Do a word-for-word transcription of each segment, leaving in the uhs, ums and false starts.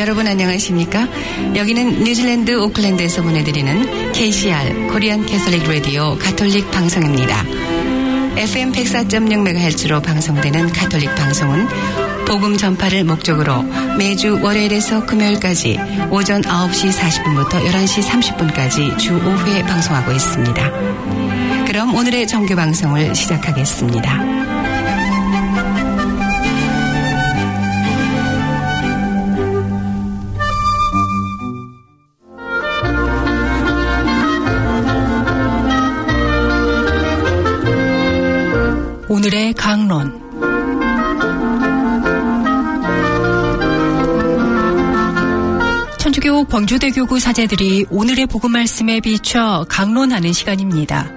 여러분 안녕하십니까? 여기는 뉴질랜드 오클랜드에서 보내드리는 케이씨알 코리안 캐톨릭 라디오 가톨릭 방송입니다. 에프엠 백사 점 영 메가헤르츠로 방송되는 가톨릭 방송은 복음 전파를 목적으로 매주 월요일에서 금요일까지 오전 아홉 시 사십 분부터 열한 시 삼십 분까지 주 오 회 방송하고 있습니다. 그럼 오늘의 정규 방송을 시작하겠습니다. 오늘의 강론. 천주교 광주대교구 사제들이 오늘의 복음 말씀에 비춰 강론하는 시간입니다.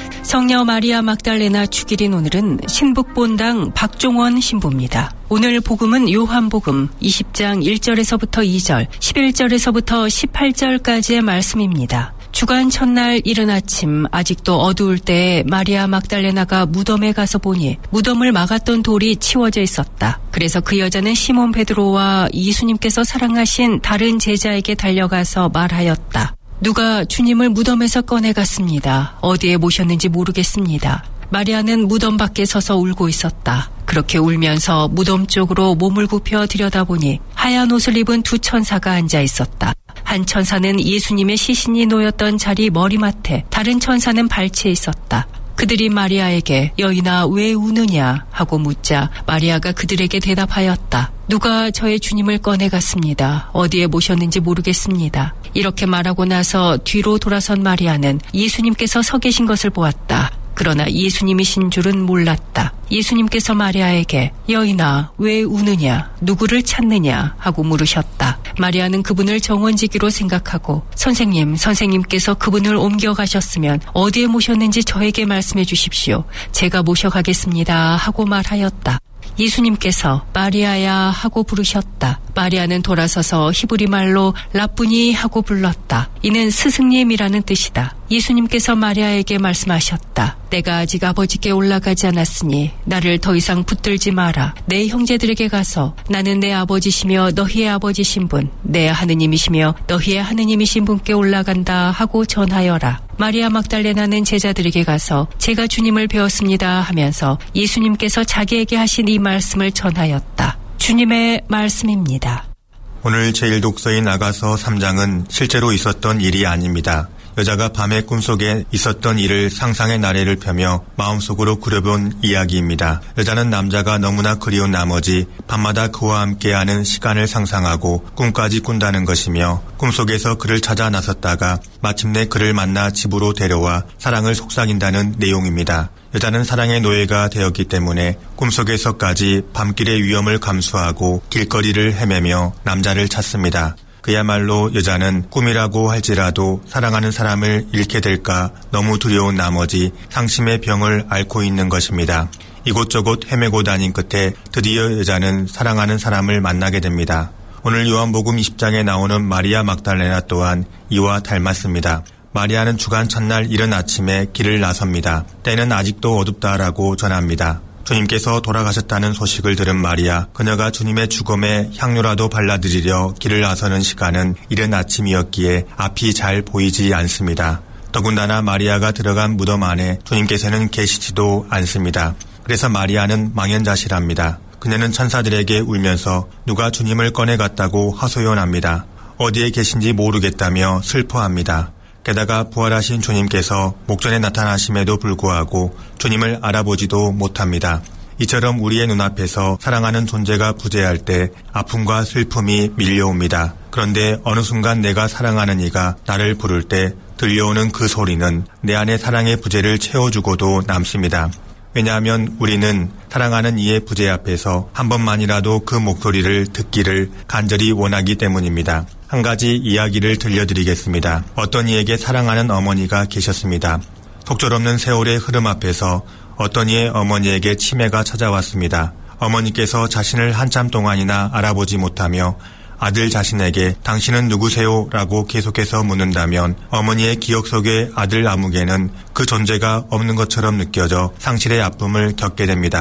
성녀 마리아 막달레나 축일인 오늘은 신북본당 박종원 신부입니다. 오늘 복음은 요한복음 이십 장 일 절에서부터 이 절, 십일 절에서부터 십팔 절까지의 말씀입니다. 주간 첫날 이른 아침 아직도 어두울 때 마리아 막달레나가 무덤에 가서 보니 무덤을 막았던 돌이 치워져 있었다. 그래서 그 여자는 시몬 베드로와 예수님께서 사랑하신 다른 제자에게 달려가서 말하였다. 누가 주님을 무덤에서 꺼내갔습니다. 어디에 모셨는지 모르겠습니다. 마리아는 무덤 밖에 서서 울고 있었다. 그렇게 울면서 무덤 쪽으로 몸을 굽혀 들여다보니 하얀 옷을 입은 두 천사가 앉아 있었다. 한 천사는 예수님의 시신이 놓였던 자리 머리맡에, 다른 천사는 발치에 있었다. 그들이 마리아에게 여인아 왜 우느냐 하고 묻자 마리아가 그들에게 대답하였다. 누가 저의 주님을 꺼내갔습니다. 어디에 모셨는지 모르겠습니다. 이렇게 말하고 나서 뒤로 돌아선 마리아는 예수님께서 서 계신 것을 보았다. 그러나 예수님이신 줄은 몰랐다. 예수님께서 마리아에게 여인아 왜 우느냐 누구를 찾느냐 하고 물으셨다. 마리아는 그분을 정원지기로 생각하고 선생님 선생님께서 그분을 옮겨가셨으면 어디에 모셨는지 저에게 말씀해 주십시오. 제가 모셔가겠습니다 하고 말하였다. 예수님께서 마리아야 하고 부르셨다. 마리아는 돌아서서 히브리 말로 라쁘니 하고 불렀다. 이는 스승님이라는 뜻이다. 예수님께서 마리아에게 말씀하셨다. 내가 아직 아버지께 올라가지 않았으니 나를 더 이상 붙들지 마라. 내 형제들에게 가서 나는 내 아버지시며 너희의 아버지신 분, 내 하느님이시며 너희의 하느님이신 분께 올라간다 하고 전하여라. 마리아 막달레나는 제자들에게 가서 제가 주님을 배웠습니다 하면서 예수님께서 자기에게 하신 이 말씀을 전하였다. 주님의 말씀입니다. 오늘 제일 독서인 아가서 삼 장은 실제로 있었던 일이 아닙니다. 여자가 밤의 꿈속에 있었던 일을 상상의 나래를 펴며 마음속으로 그려본 이야기입니다. 여자는 남자가 너무나 그리운 나머지 밤마다 그와 함께하는 시간을 상상하고 꿈까지 꾼다는 것이며 꿈속에서 그를 찾아 나섰다가 마침내 그를 만나 집으로 데려와 사랑을 속삭인다는 내용입니다. 여자는 사랑의 노예가 되었기 때문에 꿈속에서까지 밤길의 위험을 감수하고 길거리를 헤매며 남자를 찾습니다. 그야말로 여자는 꿈이라고 할지라도 사랑하는 사람을 잃게 될까 너무 두려운 나머지 상심의 병을 앓고 있는 것입니다. 이곳저곳 헤매고 다닌 끝에 드디어 여자는 사랑하는 사람을 만나게 됩니다. 오늘 요한복음 이십 장에 나오는 마리아 막달레나 또한 이와 닮았습니다. 마리아는 주간 첫날 이른 아침에 길을 나섭니다. 때는 아직도 어둡다라고 전합니다. 주님께서 돌아가셨다는 소식을 들은 마리아, 그녀가 주님의 죽음에 향료라도 발라드리려 길을 나서는 시간은 이른 아침이었기에 앞이 잘 보이지 않습니다. 더군다나 마리아가 들어간 무덤 안에 주님께서는 계시지도 않습니다. 그래서 마리아는 망연자실합니다. 그녀는 천사들에게 울면서 누가 주님을 꺼내갔다고 하소연합니다. 어디에 계신지 모르겠다며 슬퍼합니다. 게다가 부활하신 주님께서 목전에 나타나심에도 불구하고 주님을 알아보지도 못합니다. 이처럼 우리의 눈앞에서 사랑하는 존재가 부재할 때 아픔과 슬픔이 밀려옵니다. 그런데 어느 순간 내가 사랑하는 이가 나를 부를 때 들려오는 그 소리는 내 안의 사랑의 부재를 채워주고도 남습니다. 왜냐하면 우리는 사랑하는 이의 부재 앞에서 한 번만이라도 그 목소리를 듣기를 간절히 원하기 때문입니다. 한 가지 이야기를 들려드리겠습니다. 어떤 이에게 사랑하는 어머니가 계셨습니다. 속절없는 세월의 흐름 앞에서 어떤 이의 어머니에게 치매가 찾아왔습니다. 어머니께서 자신을 한참 동안이나 알아보지 못하며 아들 자신에게 당신은 누구세요? 라고 계속해서 묻는다면 어머니의 기억 속의 아들 아무개는 그 존재가 없는 것처럼 느껴져 상실의 아픔을 겪게 됩니다.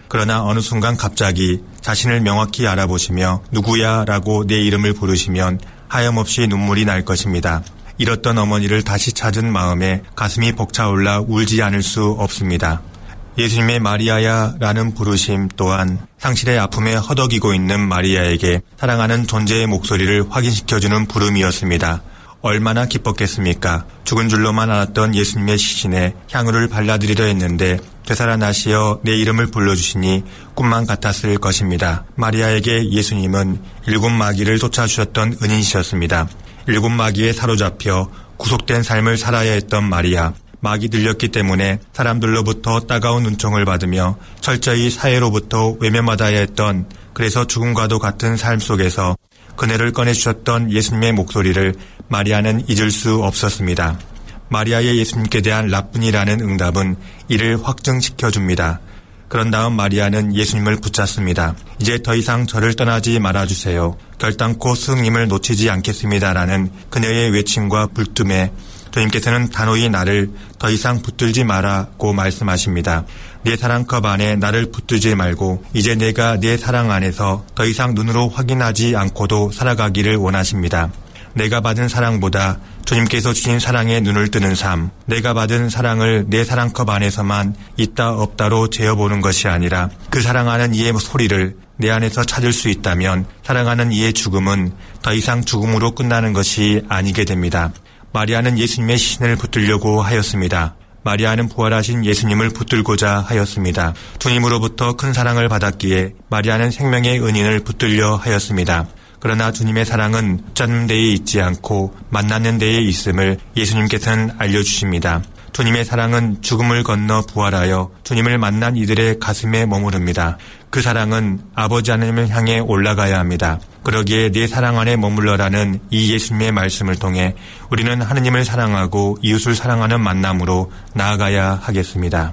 그러나 어느 순간 갑자기 자신을 명확히 알아보시며 누구야 라고 내 이름을 부르시면 하염없이 눈물이 날 것입니다. 잃었던 어머니를 다시 찾은 마음에 가슴이 벅차올라 울지 않을 수 없습니다. 예수님의 마리아야 라는 부르심 또한 상실의 아픔에 허덕이고 있는 마리아에게 사랑하는 존재의 목소리를 확인시켜주는 부름이었습니다. 얼마나 기뻤겠습니까? 죽은 줄로만 알았던 예수님의 시신에 향유를 발라드리려 했는데 되살아나시어 내 이름을 불러주시니 꿈만 같았을 것입니다. 마리아에게 예수님은 일곱 마귀를 쫓아주셨던 은인이셨습니다. 일곱 마귀에 사로잡혀 구속된 삶을 살아야 했던 마리아. 막이 들렸기 때문에 사람들로부터 따가운 눈총을 받으며 철저히 사회로부터 외면받아야 했던, 그래서 죽음과도 같은 삶 속에서 그네를 꺼내주셨던 예수님의 목소리를 마리아는 잊을 수 없었습니다. 마리아의 예수님께 대한 라뿐이라는 응답은 이를 확증시켜줍니다. 그런 다음 마리아는 예수님을 붙잡습니다. 이제 더 이상 저를 떠나지 말아주세요. 결단코 스승님을 놓치지 않겠습니다라는 그녀의 외침과 불뜸에 주님께서는 단호히 나를 더 이상 붙들지 마라고 말씀하십니다. 내 사랑컵 안에 나를 붙들지 말고 이제 내가 내 사랑 안에서 더 이상 눈으로 확인하지 않고도 살아가기를 원하십니다. 내가 받은 사랑보다 주님께서 주신 사랑에 눈을 뜨는 삶, 내가 받은 사랑을 내 사랑컵 안에서만 있다 없다로 재어보는 것이 아니라 그 사랑하는 이의 소리를 내 안에서 찾을 수 있다면 사랑하는 이의 죽음은 더 이상 죽음으로 끝나는 것이 아니게 됩니다. 마리아는 예수님의 시신을 붙들려고 하였습니다. 마리아는 부활하신 예수님을 붙들고자 하였습니다. 주님으로부터 큰 사랑을 받았기에 마리아는 생명의 은인을 붙들려 하였습니다. 그러나 주님의 사랑은 붙잡는 데에 있지 않고 만나는 데에 있음을 예수님께서는 알려주십니다. 주님의 사랑은 죽음을 건너 부활하여 주님을 만난 이들의 가슴에 머무릅니다. 그 사랑은 아버지 하나님을 향해 올라가야 합니다. 그러기에 내 사랑 안에 머물러라는 이 예수님의 말씀을 통해 우리는 하느님을 사랑하고 이웃을 사랑하는 만남으로 나아가야 하겠습니다.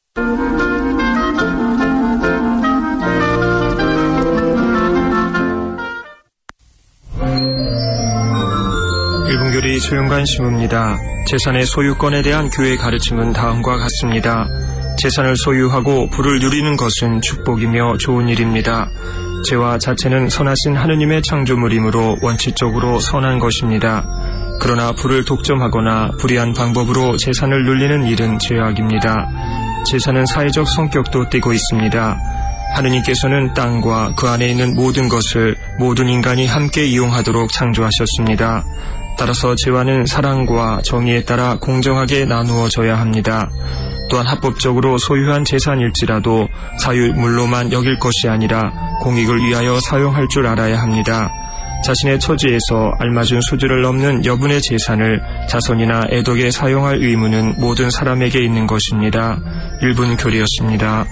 일분교리 소윤관 신부입니다. 재산의 소유권에 대한 교회의 가르침은 다음과 같습니다. 재산을 소유하고 부를 누리는 것은 축복이며 좋은 일입니다. 죄와 자체는 선하신 하느님의 창조물이므로 원칙적으로 선한 것입니다. 그러나 부를 독점하거나 불의한 방법으로 재산을 누리는 일은 죄악입니다. 재산은 사회적 성격도 띠고 있습니다. 하느님께서는 땅과 그 안에 있는 모든 것을 모든 인간이 함께 이용하도록 창조하셨습니다. 따라서 재화는 사랑과 정의에 따라 공정하게 나누어져야 합니다. 또한 합법적으로 소유한 재산일지라도 사유물로만 여길 것이 아니라 공익을 위하여 사용할 줄 알아야 합니다. 자신의 처지에서 알맞은 수준을 넘는 여분의 재산을 자손이나 애덕에 사용할 의무는 모든 사람에게 있는 것입니다. 일분 교리였습니다.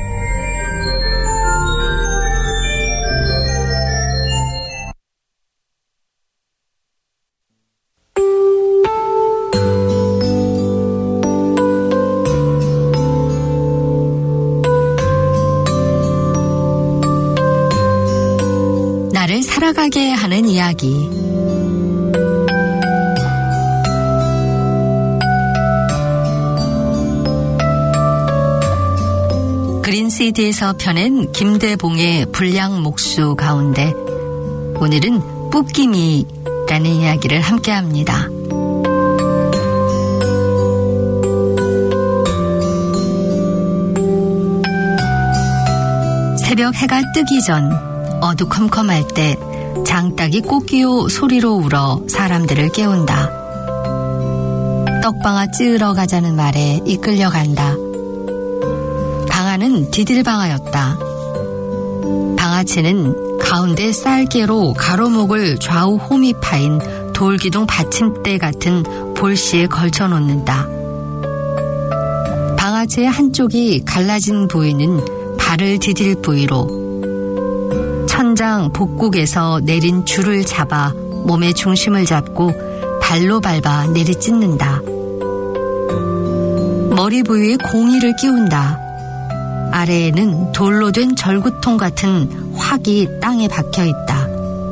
살아가게 하는 이야기. 그린시디에서 펴낸 김대봉의 불량 목수 가운데 오늘은 뿌끼미라는 이야기를 함께합니다. 새벽 해가 뜨기 전 어두컴컴할 때 장닭이 꼬끼요 소리로 울어 사람들을 깨운다. 떡방아 찌으러 가자는 말에 이끌려 간다. 방아는 디딜방아였다. 방아채는 가운데 쌀개로 가로목을 좌우 홈이 파인 돌기둥 받침대 같은 볼시에 걸쳐 놓는다. 방아채의 한쪽이 갈라진 부위는 발을 디딜 부위로, 천장 복국에서 내린 줄을 잡아 몸의 중심을 잡고 발로 밟아 내리찢는다. 머리 부위에 공이를 끼운다. 아래에는 돌로 된 절구통 같은 확이 땅에 박혀있다.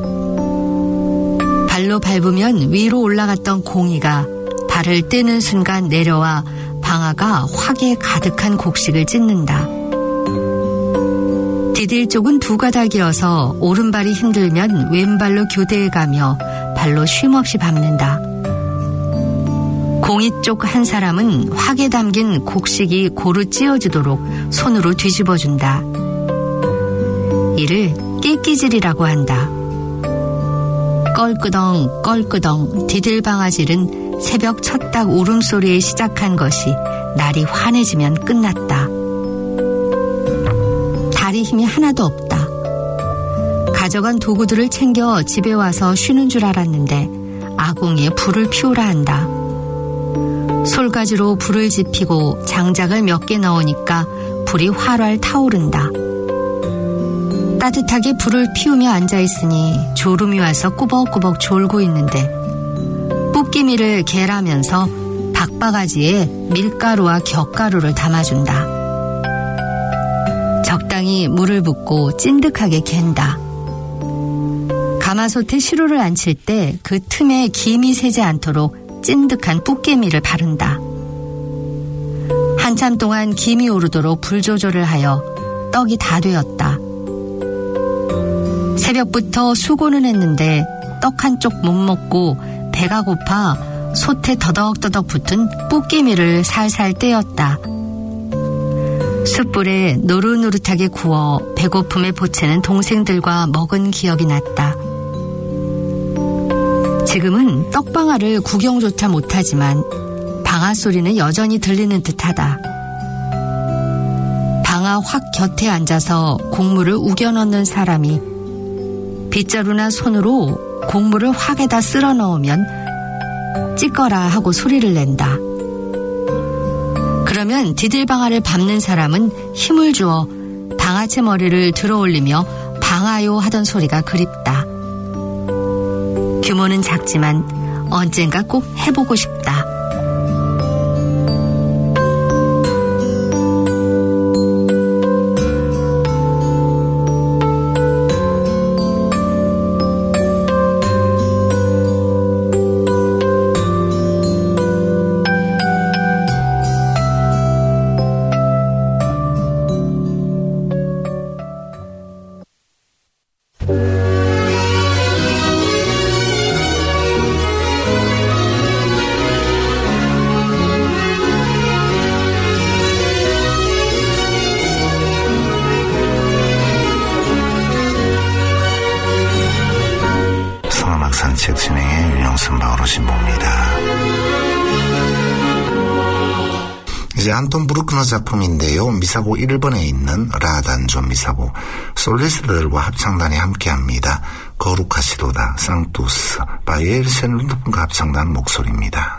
발로 밟으면 위로 올라갔던 공이가 발을 떼는 순간 내려와 방아가 확에 가득한 곡식을 찢는다. 디딜 쪽은 두 가닥이어서 오른발이 힘들면 왼발로 교대에 가며 발로 쉼없이 밟는다. 공이 쪽 한 사람은 확에 담긴 곡식이 고루 찧어지도록 손으로 뒤집어준다. 이를 깨끼질이라고 한다. 껄끄덩 껄끄덩 디딜방아질은 새벽 첫딱 울음소리에 시작한 것이 날이 환해지면 끝났다. 다리 힘이 하나도 없다. 가져간 도구들을 챙겨 집에 와서 쉬는 줄 알았는데 아궁이에 불을 피우라 한다. 솔가지로 불을 지피고 장작을 몇 개 넣으니까 불이 활활 타오른다. 따뜻하게 불을 피우며 앉아있으니 졸음이 와서 꾸벅꾸벅 졸고 있는데 붓기미를 개라면서 박바가지에 밀가루와 곁가루를 담아준다. 적당히 물을 붓고 찐득하게 갠다. 가마솥에 시루를 앉힐 때 그 틈에 김이 새지 않도록 찐득한 붓개미를 바른다. 한참 동안 김이 오르도록 불 조절을 하여 떡이 다 되었다. 새벽부터 수고는 했는데 떡 한쪽 못 먹고 배가 고파 솥에 더덕더덕 붙은 붓개미를 살살 떼었다. 숯불에 노릇노릇하게 구워 배고픔에 보채는 동생들과 먹은 기억이 났다. 지금은 떡방아를 구경조차 못하지만 방아 소리는 여전히 들리는 듯하다. 방아 확 곁에 앉아서 곡물을 우겨 넣는 사람이 빗자루나 손으로 곡물을 확에다 쓸어 넣으면 찌꺼라 하고 소리를 낸다. 그러면 디딜방아를 밟는 사람은 힘을 주어 방아채 머리를 들어 올리며 방아요 하던 소리가 그립다. 규모는 작지만 언젠가 꼭 해보고 싶다. 산책 진행의 윤영선 바오로 신부입니다. 이제 안톤 브루크너 작품인데요. 미사고 일 번에 있는 라단조 미사고 솔리스들과 합창단이 함께합니다. 거룩하시도다 상투스 바이엘센 룬드pun과 합창단 목소리입니다.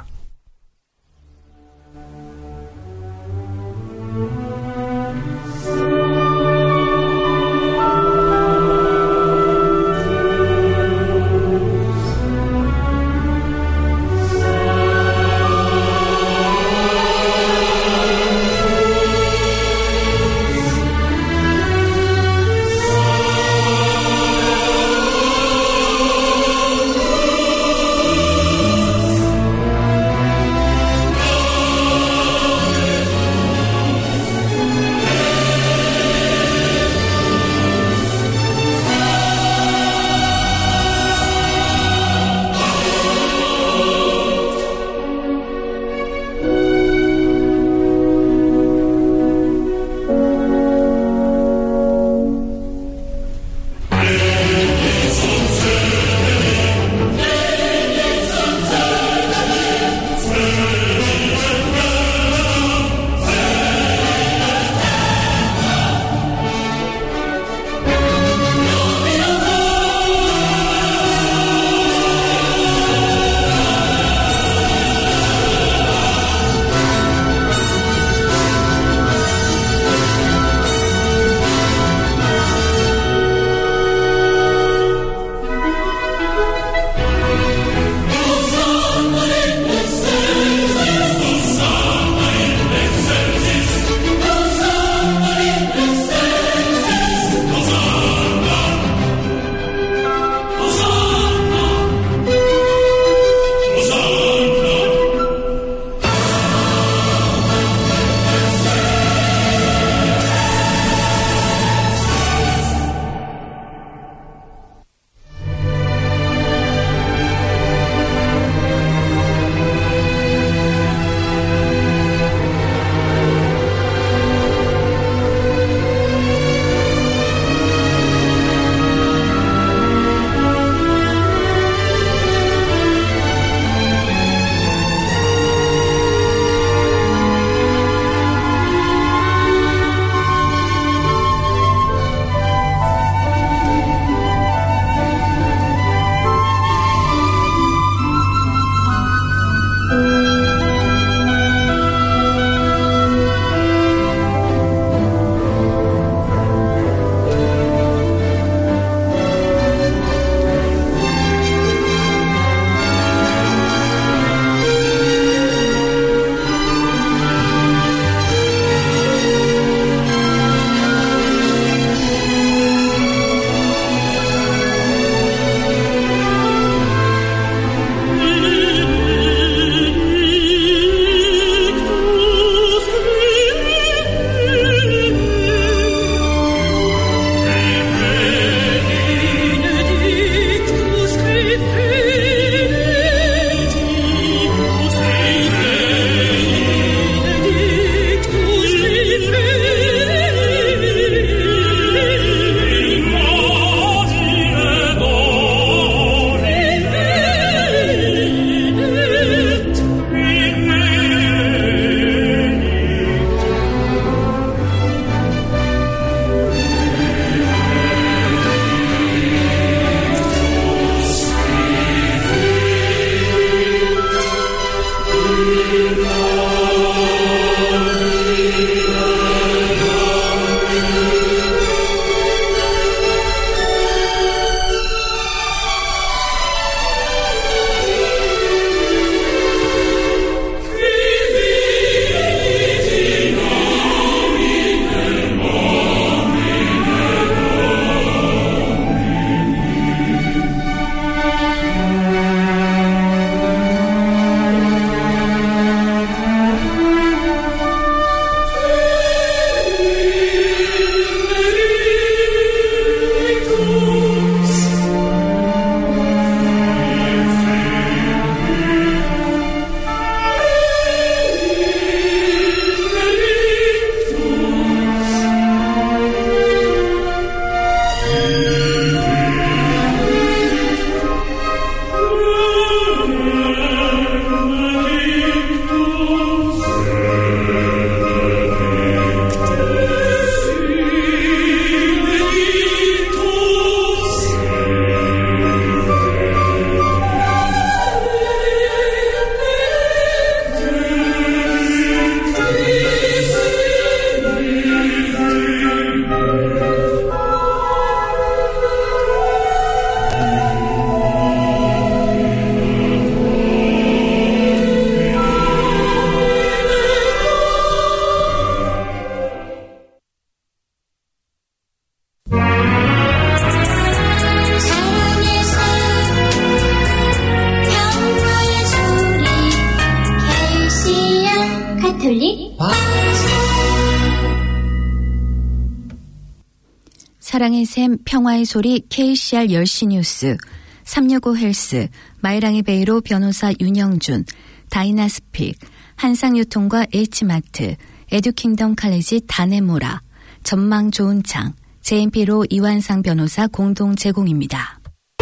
사랑의 샘, 평화의 소리, 케이씨알 열 시 뉴스, 삼육오 헬스, 마이랑이 베이로 변호사 윤영준, 다이나스픽, 한상유통과 H마트, 에듀킹덤 칼리지 다네모라, 전망 좋은 창, 제엠피로 이완상 변호사 공동 제공입니다.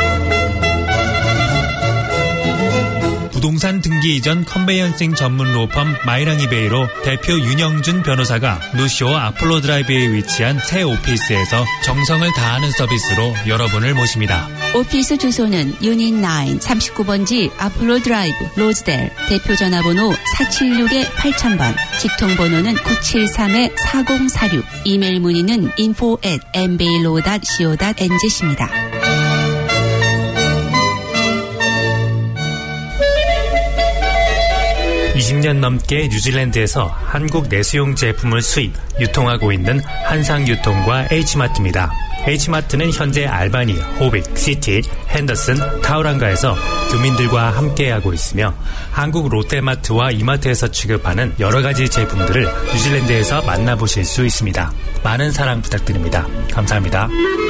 부동산 등기 이전 컨베이언싱 전문 로펌 마이랑이베이로 대표 윤영준 변호사가 노쇼 아폴로 드라이브에 위치한 새 오피스에서 정성을 다하는 서비스로 여러분을 모십니다. 오피스 주소는 유닛 나인 삼십구 번지 아폴로 드라이브 로즈델, 대표 전화번호 사칠육 팔천 번, 직통번호는 구칠삼 사공사육, 이메일 문의는 인포 앳 엠베일로 닷 씨오 닷 엔지씨입니다. 이십 년 넘게 뉴질랜드에서 한국 내수용 제품을 수입, 유통하고 있는 한상유통과 H마트입니다. H마트는 현재 알바니, 호빅, 시티, 핸더슨, 타우랑가에서 교민들과 함께하고 있으며 한국 롯데마트와 이마트에서 취급하는 여러 가지 제품들을 뉴질랜드에서 만나보실 수 있습니다. 많은 사랑 부탁드립니다. 감사합니다.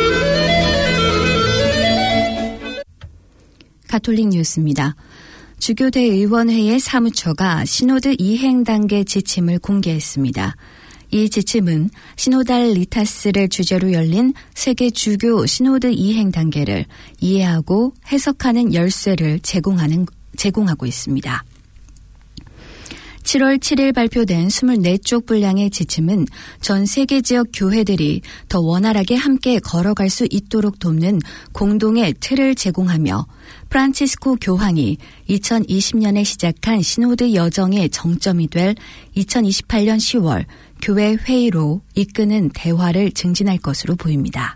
가톨릭 뉴스입니다. 주교대의원회의 사무처가 시노드 이행 단계 지침을 공개했습니다. 이 지침은 시노달 리타스를 주제로 열린 세계 주교 시노드 이행 단계를 이해하고 해석하는 열쇠를 제공하는, 제공하고 있습니다. 칠월 칠일 발표된 이십사 쪽 분량의 지침은 전 세계 지역 교회들이 더 원활하게 함께 걸어갈 수 있도록 돕는 공동의 틀을 제공하며 프란치스코 교황이 이천이십 년에 시작한 시노드 여정의 정점이 될 이천이십팔 년 시월 교회 회의로 이끄는 대화를 증진할 것으로 보입니다.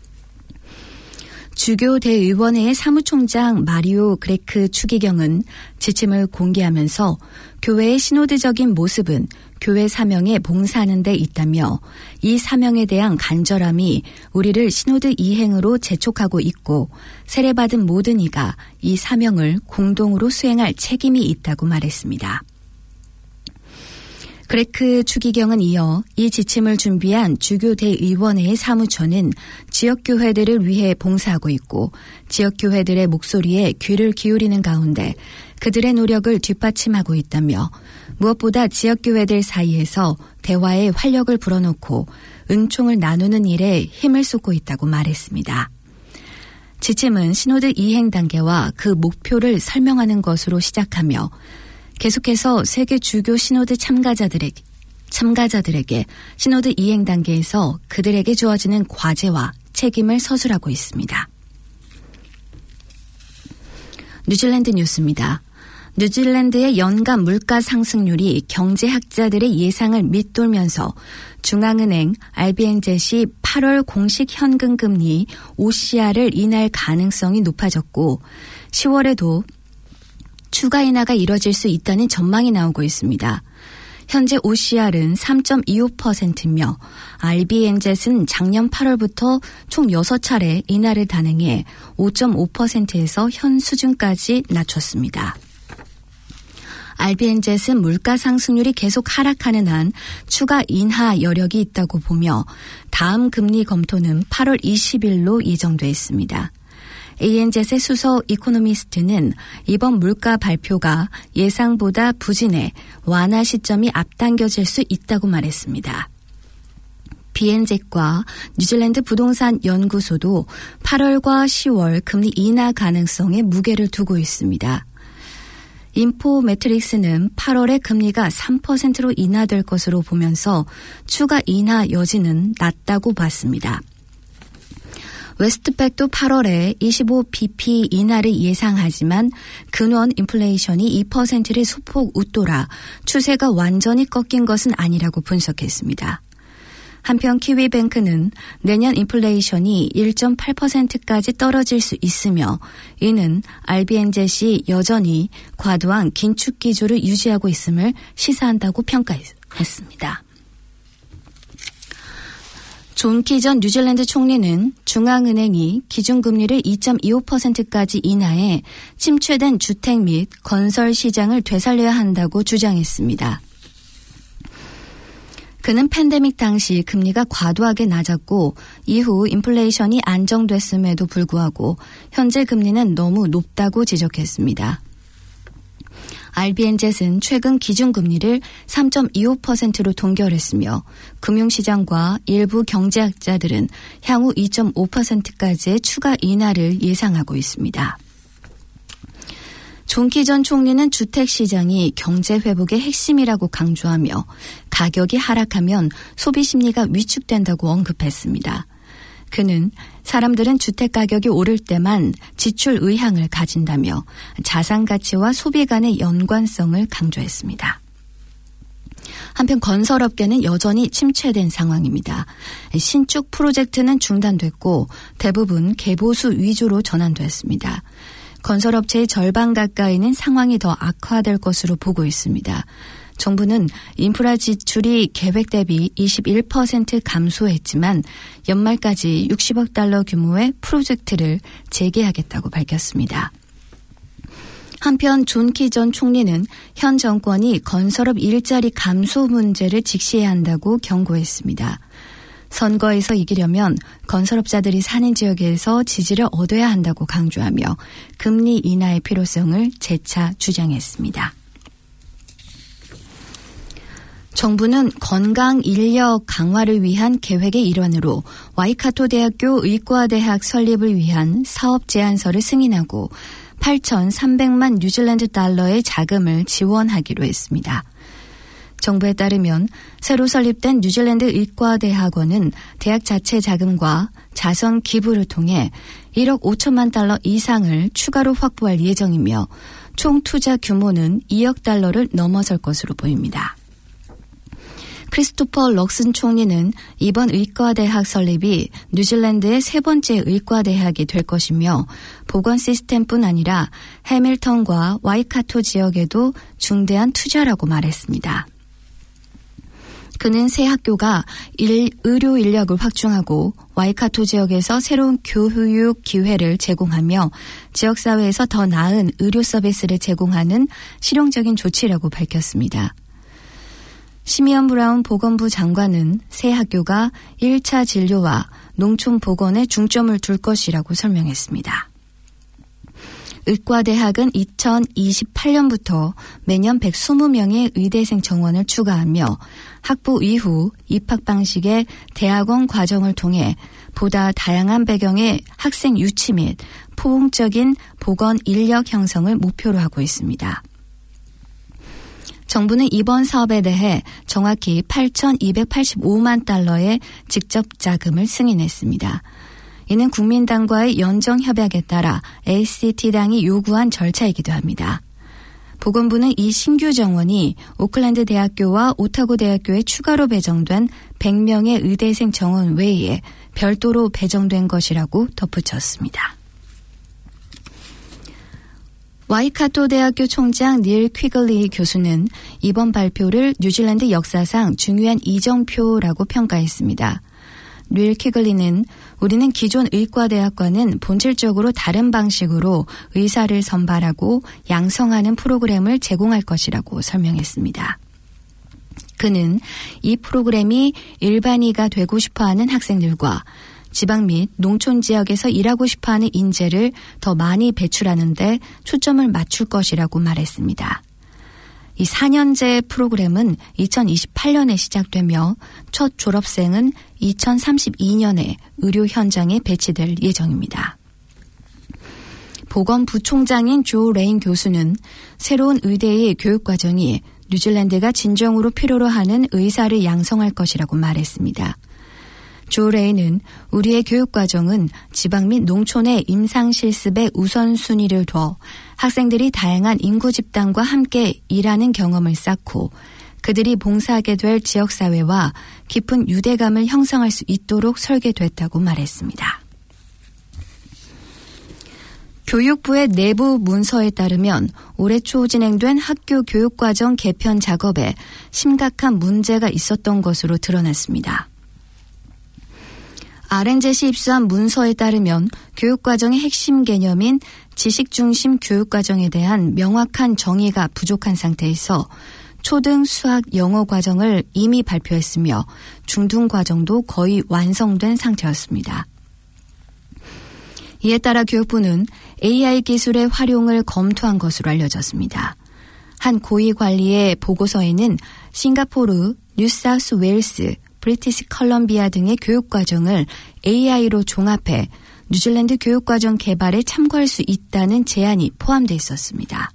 주교대의원회의 사무총장 마리오 그레크 추기경은 지침을 공개하면서 교회의 시노드적인 모습은 교회 사명에 봉사하는 데 있다며 이 사명에 대한 간절함이 우리를 시노드 이행으로 재촉하고 있고 세례받은 모든 이가 이 사명을 공동으로 수행할 책임이 있다고 말했습니다. 그레크 추기경은 이어 이 지침을 준비한 주교대의원회의 사무처는 지역교회들을 위해 봉사하고 있고 지역교회들의 목소리에 귀를 기울이는 가운데 그들의 노력을 뒷받침하고 있다며 무엇보다 지역교회들 사이에서 대화에 활력을 불어넣고 은총을 나누는 일에 힘을 쏟고 있다고 말했습니다. 지침은 시노드 이행 단계와 그 목표를 설명하는 것으로 시작하며 계속해서 세계 주교 시노드 참가자들에게, 참가자들에게 시노드 이행 단계에서 그들에게 주어지는 과제와 책임을 서술하고 있습니다. 뉴질랜드 뉴스입니다. 뉴질랜드의 연간 물가 상승률이 경제학자들의 예상을 밑돌면서 중앙은행 알비엔젯이 팔월 공식 현금 금리 오씨알을 인할 가능성이 높아졌고 시월에도 추가 인하가 이뤄질 수 있다는 전망이 나오고 있습니다. 현재 오씨알은 삼 점 이오 퍼센트며 알비엔젯은 작년 팔월부터 총 여섯 차례 인하를 단행해 오 점 오 퍼센트에서 현 수준까지 낮췄습니다. 알비엔젯은 물가 상승률이 계속 하락하는 한 추가 인하 여력이 있다고 보며 다음 금리 검토는 팔월 이십일로 예정돼 있습니다. 에이엔젯의 수석 이코노미스트는 이번 물가 발표가 예상보다 부진해 완화 시점이 앞당겨질 수 있다고 말했습니다. 비엔젯과 뉴질랜드 부동산 연구소도 팔월과 시월 금리 인하 가능성에 무게를 두고 있습니다. 인포매트릭스는 팔월에 금리가 삼 퍼센트로 인하될 것으로 보면서 추가 인하 여지는 낮다고 봤습니다. 웨스트백도 팔월에 이십오 비피 인하를 예상하지만 근원 인플레이션이 이 퍼센트를 소폭 웃돌아 추세가 완전히 꺾인 것은 아니라고 분석했습니다. 한편 키위뱅크는 내년 인플레이션이 일 점 팔 퍼센트까지 떨어질 수 있으며 이는 알비엔젯이 여전히 과도한 긴축 기조를 유지하고 있음을 시사한다고 평가했습니다. 존 키 전 뉴질랜드 총리는 중앙은행이 기준금리를 이 점 이오 퍼센트까지 인하해 침체된 주택 및 건설 시장을 되살려야 한다고 주장했습니다. 그는 팬데믹 당시 금리가 과도하게 낮았고 이후 인플레이션이 안정됐음에도 불구하고 현재 금리는 너무 높다고 지적했습니다. 알비엔젯은 최근 기준금리를 삼 점 이오 퍼센트로 동결했으며 금융시장과 일부 경제학자들은 향후 이 점 오 퍼센트까지의 추가 인하를 예상하고 있습니다. 존키 전 총리는 주택시장이 경제회복의 핵심이라고 강조하며 가격이 하락하면 소비심리가 위축된다고 언급했습니다. 그는 사람들은 주택가격이 오를 때만 지출 의향을 가진다며 자산가치와 소비 간의 연관성을 강조했습니다. 한편 건설업계는 여전히 침체된 상황입니다. 신축 프로젝트는 중단됐고 대부분 개보수 위주로 전환됐습니다. 건설업체의 절반 가까이는 상황이 더 악화될 것으로 보고 있습니다. 정부는 인프라 지출이 계획 대비 이십일 퍼센트 감소했지만 연말까지 육십억 달러 규모의 프로젝트를 재개하겠다고 밝혔습니다. 한편 존키 전 총리는 현 정권이 건설업 일자리 감소 문제를 직시해야 한다고 경고했습니다. 선거에서 이기려면 건설업자들이 사는 지역에서 지지를 얻어야 한다고 강조하며 금리 인하의 필요성을 재차 주장했습니다. 정부는 건강 인력 강화를 위한 계획의 일환으로 와이카토 대학교 의과대학 설립을 위한 사업 제안서를 승인하고 팔천삼백만 뉴질랜드 달러의 자금을 지원하기로 했습니다. 정부에 따르면 새로 설립된 뉴질랜드 의과대학원은 대학 자체 자금과 자선 기부를 통해 일억 오천만 달러 이상을 추가로 확보할 예정이며 총 투자 규모는 이억 달러를 넘어설 것으로 보입니다. 크리스토퍼 럭슨 총리는 이번 의과대학 설립이 뉴질랜드의 세 번째 의과대학이 될 것이며 보건 시스템뿐 아니라 해밀턴과 와이카토 지역에도 중대한 투자라고 말했습니다. 그는 새 학교가 일, 의료 인력을 확충하고 와이카토 지역에서 새로운 교육 기회를 제공하며 지역사회에서 더 나은 의료 서비스를 제공하는 실용적인 조치라고 밝혔습니다. 시미언 브라운 보건부 장관은 새 학교가 일 차 진료와 농촌 보건에 중점을 둘 것이라고 설명했습니다. 의과대학은 이천이십팔 년부터 매년 백이십 명의 의대생 정원을 추가하며 학부 이후 입학 방식의 대학원 과정을 통해 보다 다양한 배경의 학생 유치 및 포용적인 보건 인력 형성을 목표로 하고 있습니다. 정부는 이번 사업에 대해 정확히 팔천이백팔십오만 달러의 직접 자금을 승인했습니다. 이는 국민당과의 연정협약에 따라 에이씨티당이 요구한 절차이기도 합니다. 보건부는 이 신규 정원이 오클랜드 대학교와 오타고 대학교에 추가로 배정된 백 명의 의대생 정원 외에 별도로 배정된 것이라고 덧붙였습니다. 와이카토 대학교 총장 닐 퀴글리 교수는 이번 발표를 뉴질랜드 역사상 중요한 이정표라고 평가했습니다. 닐 퀴글리는 우리는 기존 의과대학과는 본질적으로 다른 방식으로 의사를 선발하고 양성하는 프로그램을 제공할 것이라고 설명했습니다. 그는 이 프로그램이 일반의가 되고 싶어하는 학생들과 지방 및 농촌 지역에서 일하고 싶어하는 인재를 더 많이 배출하는 데 초점을 맞출 것이라고 말했습니다. 이 사 년제 프로그램은 이천이십팔 년에 시작되며 첫 졸업생은 이천삼십이 년에 의료 현장에 배치될 예정입니다. 보건부총장인 조 레인 교수는 새로운 의대의 교육과정이 뉴질랜드가 진정으로 필요로 하는 의사를 양성할 것이라고 말했습니다. 조 레인은 우리의 교육과정은 지방 및 농촌의 임상실습에 우선순위를 둬 학생들이 다양한 인구 집단과 함께 일하는 경험을 쌓고 그들이 봉사하게 될 지역사회와 깊은 유대감을 형성할 수 있도록 설계됐다고 말했습니다. 교육부의 내부 문서에 따르면 올해 초 진행된 학교 교육과정 개편 작업에 심각한 문제가 있었던 것으로 드러났습니다. 알엔젯이 입수한 문서에 따르면 교육과정의 핵심 개념인 지식중심 교육과정에 대한 명확한 정의가 부족한 상태에서 초등 수학 영어 과정을 이미 발표했으며 중등 과정도 거의 완성된 상태였습니다. 이에 따라 교육부는 에이아이 기술의 활용을 검토한 것으로 알려졌습니다. 한 고위 관리의 보고서에는 싱가포르, 뉴사우스 웨일스, 브리티시 컬럼비아 등의 교육과정을 에이아이로 종합해 뉴질랜드 교육과정 개발에 참고할 수 있다는 제안이 포함되어 있었습니다.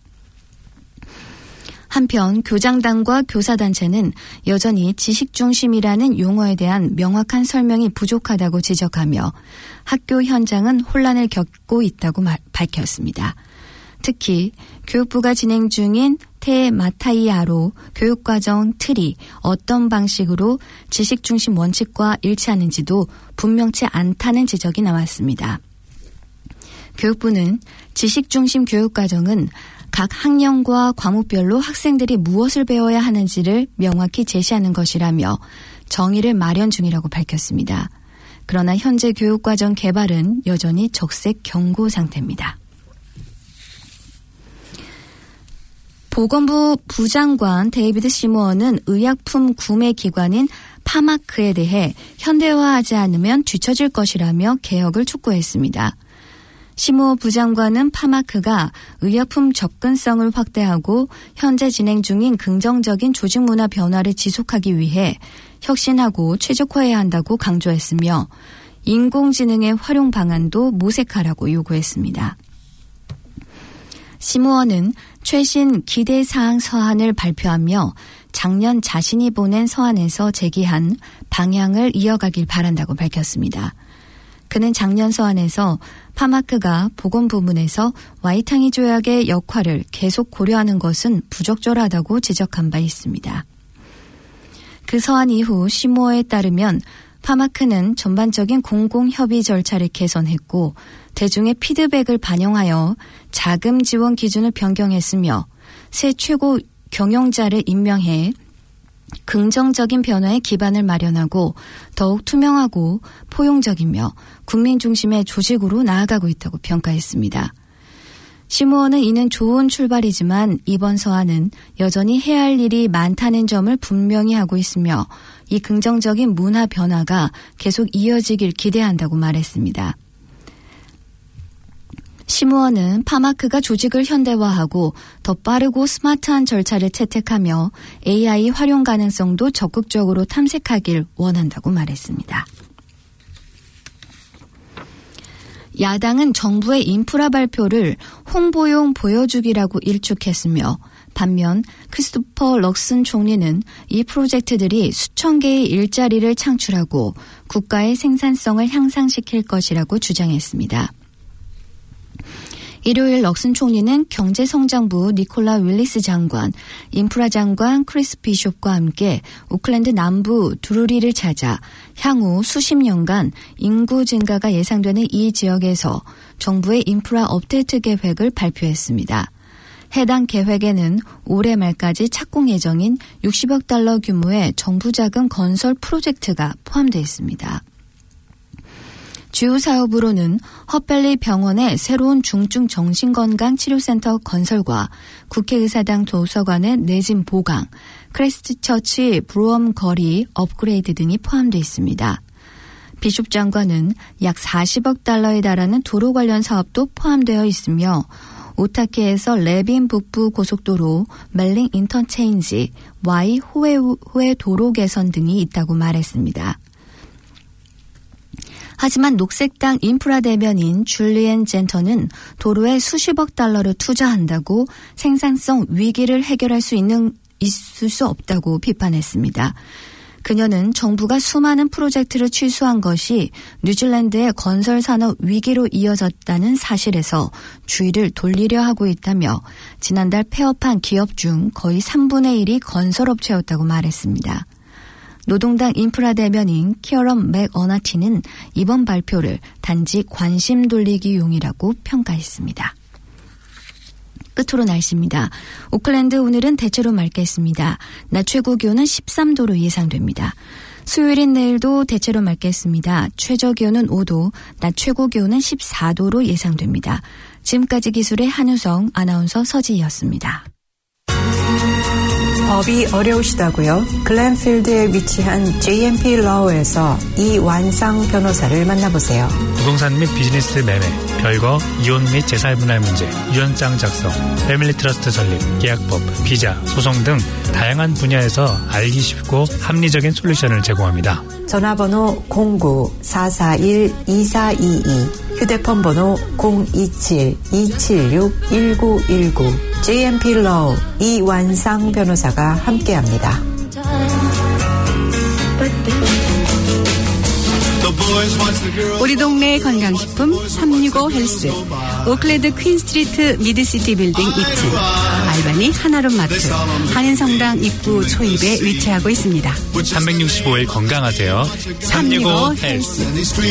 한편 교장단과 교사단체는 여전히 지식중심이라는 용어에 대한 명확한 설명이 부족하다고 지적하며 학교 현장은 혼란을 겪고 있다고 말, 밝혔습니다. 특히 교육부가 진행 중인 테마타이아로 교육과정 틀이 어떤 방식으로 지식중심 원칙과 일치하는지도 분명치 않다는 지적이 나왔습니다. 교육부는 지식중심 교육과정은 각 학년과 과목별로 학생들이 무엇을 배워야 하는지를 명확히 제시하는 것이라며 정의를 마련 중이라고 밝혔습니다. 그러나 현재 교육과정 개발은 여전히 적색 경고 상태입니다. 보건부 부장관 데이비드 시무어는 의약품 구매 기관인 파마크에 대해 현대화하지 않으면 뒤처질 것이라며 개혁을 촉구했습니다. 시무어 부장관은 파마크가 의약품 접근성을 확대하고 현재 진행 중인 긍정적인 조직 문화 변화를 지속하기 위해 혁신하고 최적화해야 한다고 강조했으며 인공지능의 활용 방안도 모색하라고 요구했습니다. 시무어는 최신 기대사항 서한을 발표하며 작년 자신이 보낸 서한에서 제기한 방향을 이어가길 바란다고 밝혔습니다. 그는 작년 서한에서 파마크가 보건 부문에서 와이탕이 조약의 역할을 계속 고려하는 것은 부적절하다고 지적한 바 있습니다. 그 서한 이후 시무어에 따르면 파마크는 전반적인 공공협의 절차를 개선했고 대중의 피드백을 반영하여 자금 지원 기준을 변경했으며 새 최고 경영자를 임명해 긍정적인 변화의 기반을 마련하고 더욱 투명하고 포용적이며 국민 중심의 조직으로 나아가고 있다고 평가했습니다. 시무어는 이는 좋은 출발이지만 이번 서한은 여전히 해야 할 일이 많다는 점을 분명히 하고 있으며 이 긍정적인 문화 변화가 계속 이어지길 기대한다고 말했습니다. 시무어는 파마크가 조직을 현대화하고 더 빠르고 스마트한 절차를 채택하며 에이아이 활용 가능성도 적극적으로 탐색하길 원한다고 말했습니다. 야당은 정부의 인프라 발표를 홍보용 보여주기라고 일축했으며 반면 크리스토퍼 럭슨 총리는 이 프로젝트들이 수천 개의 일자리를 창출하고 국가의 생산성을 향상시킬 것이라고 주장했습니다. 일요일 럭슨 총리는 경제성장부 니콜라 윌리스 장관, 인프라 장관 크리스 비숍과 함께 오클랜드 남부 두루리를 찾아 향후 수십 년간 인구 증가가 예상되는 이 지역에서 정부의 인프라 업데이트 계획을 발표했습니다. 해당 계획에는 올해 말까지 착공 예정인 육십억 달러 규모의 정부 자금 건설 프로젝트가 포함되어 있습니다. 주요 사업으로는 헛벨리 병원의 새로운 중증 정신건강치료센터 건설과 국회의사당 도서관의 내진 보강, 크레스트처치 브로엄 거리 업그레이드 등이 포함되어 있습니다. 비숍 장관은 약 사십억 달러에 달하는 도로 관련 사업도 포함되어 있으며 오타케에서 레빈 북부 고속도로, 멜링 인터체인지, 와이 호웨후의 도로 개선 등이 있다고 말했습니다. 하지만 녹색당 인프라 대변인 줄리엔 젠터는 도로에 수십억 달러를 투자한다고 생산성 위기를 해결할 수 있는 있을 수 없다고 비판했습니다. 그녀는 정부가 수많은 프로젝트를 취소한 것이 뉴질랜드의 건설 산업 위기로 이어졌다는 사실에서 주의를 돌리려 하고 있다며 지난달 폐업한 기업 중 거의 삼분의 일이 건설업체였다고 말했습니다. 노동당 인프라 대변인 키어런 맥어나티는 이번 발표를 단지 관심 돌리기용이라고 평가했습니다. 끝으로 날씨입니다. 오클랜드 오늘은 대체로 맑겠습니다. 낮 최고 기온은 십삼 도로 예상됩니다. 수요일인 내일도 대체로 맑겠습니다. 최저 기온은 오 도, 낮 최고 기온은 십사 도로 예상됩니다. 지금까지 기술의 한유성 아나운서 서지희였습니다. 법이 어려우시다고요? 글렌필드에 위치한 제이엠피 Law에서 이완상 변호사를 만나보세요. 부동산 및 비즈니스 매매, 별거, 이혼 및 재산분할 문제, 유언장 작성, 패밀리 트러스트 설립, 계약법, 비자, 소송 등 다양한 분야에서 알기 쉽고 합리적인 솔루션을 제공합니다. 전화번호 공구 사사일 이사이이, 휴대폰 번호 공이칠 이칠육 일구일구, 제이엠피 Law 이완상 변호사가 함께합니다. 우리 동네 건강식품 삼육오 헬스, 오클랜드 퀸스트리트 미드시티 빌딩 이 층, 알바니 하나룸 마트, 한인성당 입구 초입에 위치하고 있습니다. 삼백육십오 일 건강하세요. 삼육오 헬스.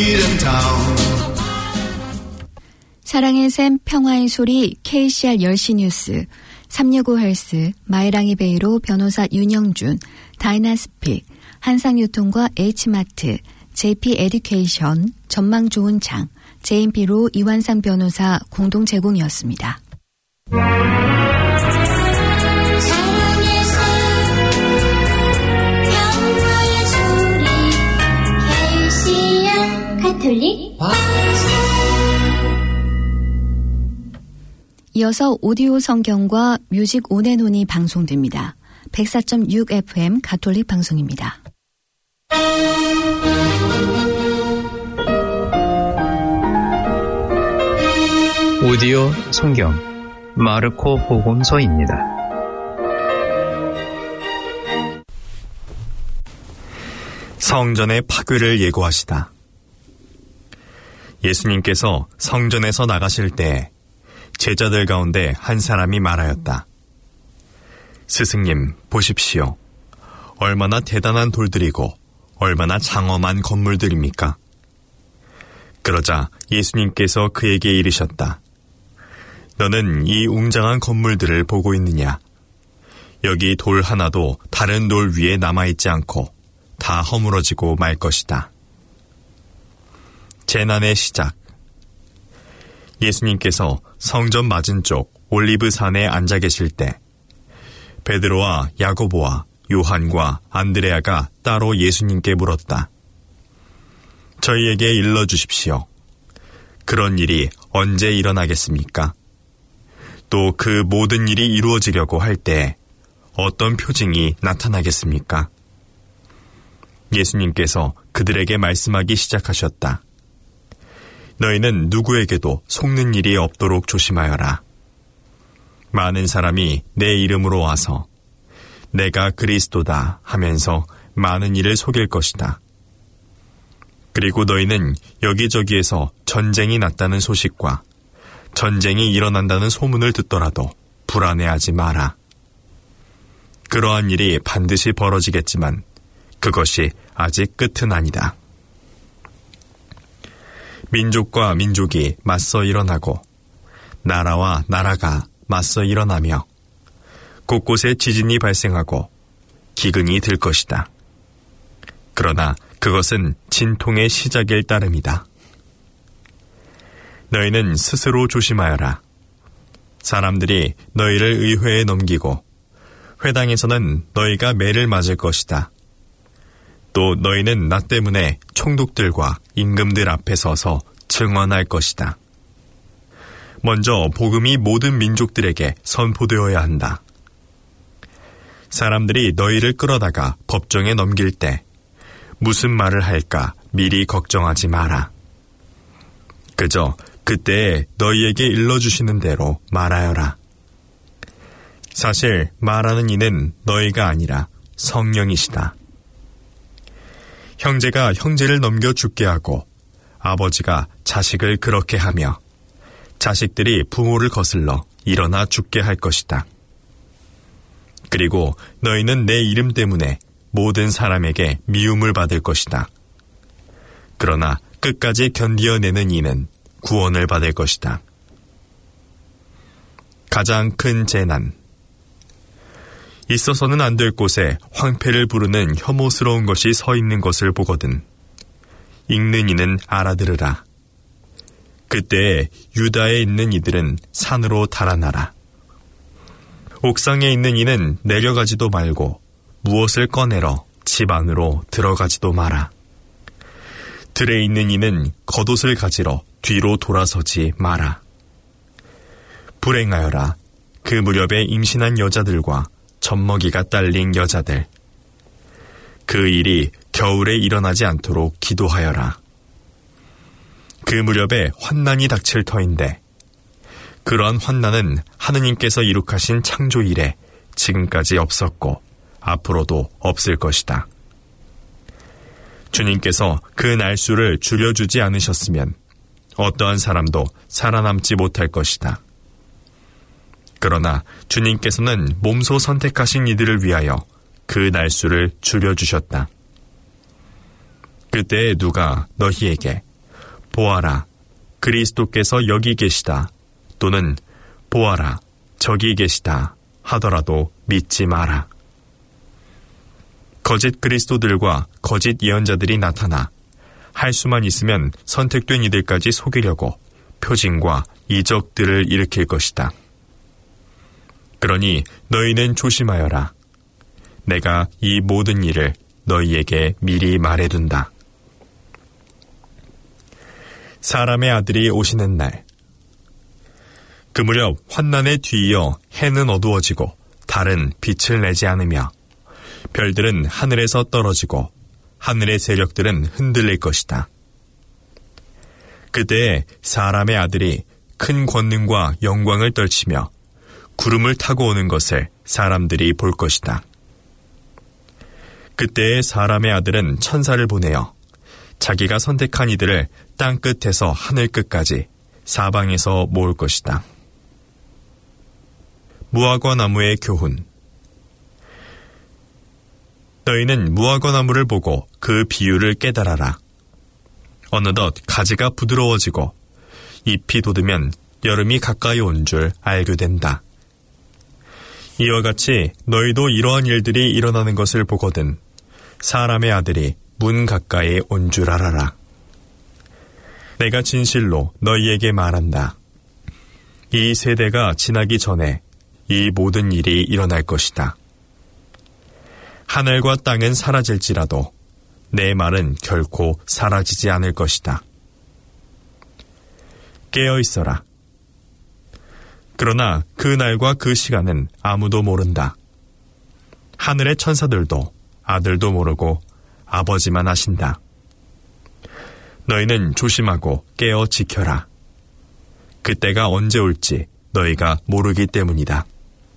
사랑의 샘 평화의 소리 케이씨알 열 시 뉴스, 삼육오 헬스, 마이랑이 베이로 변호사 윤영준, 다이나스픽, 한상유통과 H마트, 제이피 에듀케이션, 전망 좋은 장, 제이엠피로 이완상 변호사 공동 제공이었습니다. 가톨릭 이어서 오디오 성경과 뮤직 온앤온이 방송됩니다. 백사 점 육 에프엠 가톨릭 방송입니다. 오디오 성경 마르코 복음서입니다. 성전의 파괴를 예고하시다. 예수님께서 성전에서 나가실 때 제자들 가운데 한 사람이 말하였다. 스승님, 보십시오. 얼마나 대단한 돌들이고 얼마나 장엄한 건물들입니까? 그러자 예수님께서 그에게 이르셨다. 너는 이 웅장한 건물들을 보고 있느냐? 여기 돌 하나도 다른 돌 위에 남아있지 않고 다 허물어지고 말 것이다. 재난의 시작. 예수님께서 성전 맞은쪽 올리브 산에 앉아 계실 때 베드로와 야고보와 요한과 안드레아가 따로 예수님께 물었다. 저희에게 일러주십시오. 그런 일이 언제 일어나겠습니까? 또 그 모든 일이 이루어지려고 할 때 어떤 표징이 나타나겠습니까? 예수님께서 그들에게 말씀하기 시작하셨다. 너희는 누구에게도 속는 일이 없도록 조심하여라. 많은 사람이 내 이름으로 와서 내가 그리스도다 하면서 많은 일을 속일 것이다. 그리고 너희는 여기저기에서 전쟁이 났다는 소식과 전쟁이 일어난다는 소문을 듣더라도 불안해하지 마라. 그러한 일이 반드시 벌어지겠지만 그것이 아직 끝은 아니다. 민족과 민족이 맞서 일어나고 나라와 나라가 맞서 일어나며 곳곳에 지진이 발생하고 기근이 들 것이다. 그러나 그것은 진통의 시작일 따름이다. 너희는 스스로 조심하여라. 사람들이 너희를 의회에 넘기고 회당에서는 너희가 매를 맞을 것이다. 또 너희는 나 때문에 총독들과 임금들 앞에 서서 증언할 것이다. 먼저 복음이 모든 민족들에게 선포되어야 한다. 사람들이 너희를 끌어다가 법정에 넘길 때 무슨 말을 할까 미리 걱정하지 마라. 그저 그때에 너희에게 일러주시는 대로 말하여라. 사실 말하는 이는 너희가 아니라 성령이시다. 형제가 형제를 넘겨 죽게 하고 아버지가 자식을 그렇게 하며 자식들이 부모를 거슬러 일어나 죽게 할 것이다. 그리고 너희는 내 이름 때문에 모든 사람에게 미움을 받을 것이다. 그러나 끝까지 견디어내는 이는 구원을 받을 것이다. 가장 큰 재난. 있어서는 안 될 곳에 황폐를 부르는 혐오스러운 것이 서 있는 것을 보거든 읽는 이는 알아들으라. 그때에 유다에 있는 이들은 산으로 달아나라. 옥상에 있는 이는 내려가지도 말고 무엇을 꺼내러 집 안으로 들어가지도 마라. 들에 있는 이는 겉옷을 가지러 뒤로 돌아서지 마라. 불행하여라. 그 무렵에 임신한 여자들과 젖먹이가 딸린 여자들. 그 일이 겨울에 일어나지 않도록 기도하여라. 그 무렵에 환난이 닥칠 터인데 그러한 환난은 하느님께서 이룩하신 창조 이래 지금까지 없었고 앞으로도 없을 것이다. 주님께서 그 날수를 줄여주지 않으셨으면 어떠한 사람도 살아남지 못할 것이다. 그러나 주님께서는 몸소 선택하신 이들을 위하여 그 날수를 줄여주셨다. 그때 누가 너희에게 보아라, 그리스도께서 여기 계시다, 또는 보아라, 저기 계시다 하더라도 믿지 마라. 거짓 그리스도들과 거짓 예언자들이 나타나 할 수만 있으면 선택된 이들까지 속이려고 표징과 이적들을 일으킬 것이다. 그러니 너희는 조심하여라. 내가 이 모든 일을 너희에게 미리 말해둔다. 사람의 아들이 오시는 날. 그 무렵 환난에 뒤이어 해는 어두워지고 달은 빛을 내지 않으며 별들은 하늘에서 떨어지고 하늘의 세력들은 흔들릴 것이다. 그때에 사람의 아들이 큰 권능과 영광을 떨치며 구름을 타고 오는 것을 사람들이 볼 것이다. 그때에 사람의 아들은 천사를 보내어 자기가 선택한 이들을 땅 끝에서 하늘 끝까지 사방에서 모을 것이다. 무화과 나무의 교훈. 너희는 무화과 나무를 보고 그 비유를 깨달아라. 어느덧 가지가 부드러워지고 잎이 돋으면 여름이 가까이 온 줄 알게 된다. 이와 같이 너희도 이러한 일들이 일어나는 것을 보거든 사람의 아들이 문 가까이 온 줄 알아라. 내가 진실로 너희에게 말한다. 이 세대가 지나기 전에 이 모든 일이 일어날 것이다. 하늘과 땅은 사라질지라도 내 말은 결코 사라지지 않을 것이다. 깨어 있어라. 그러나 그 날과 그 시간은 아무도 모른다. 하늘의 천사들도 아들도 모르고 아버지만 아신다. 너희는 조심하고 깨어 지켜라. 그때가 언제 올지 너희가 모르기 때문이다.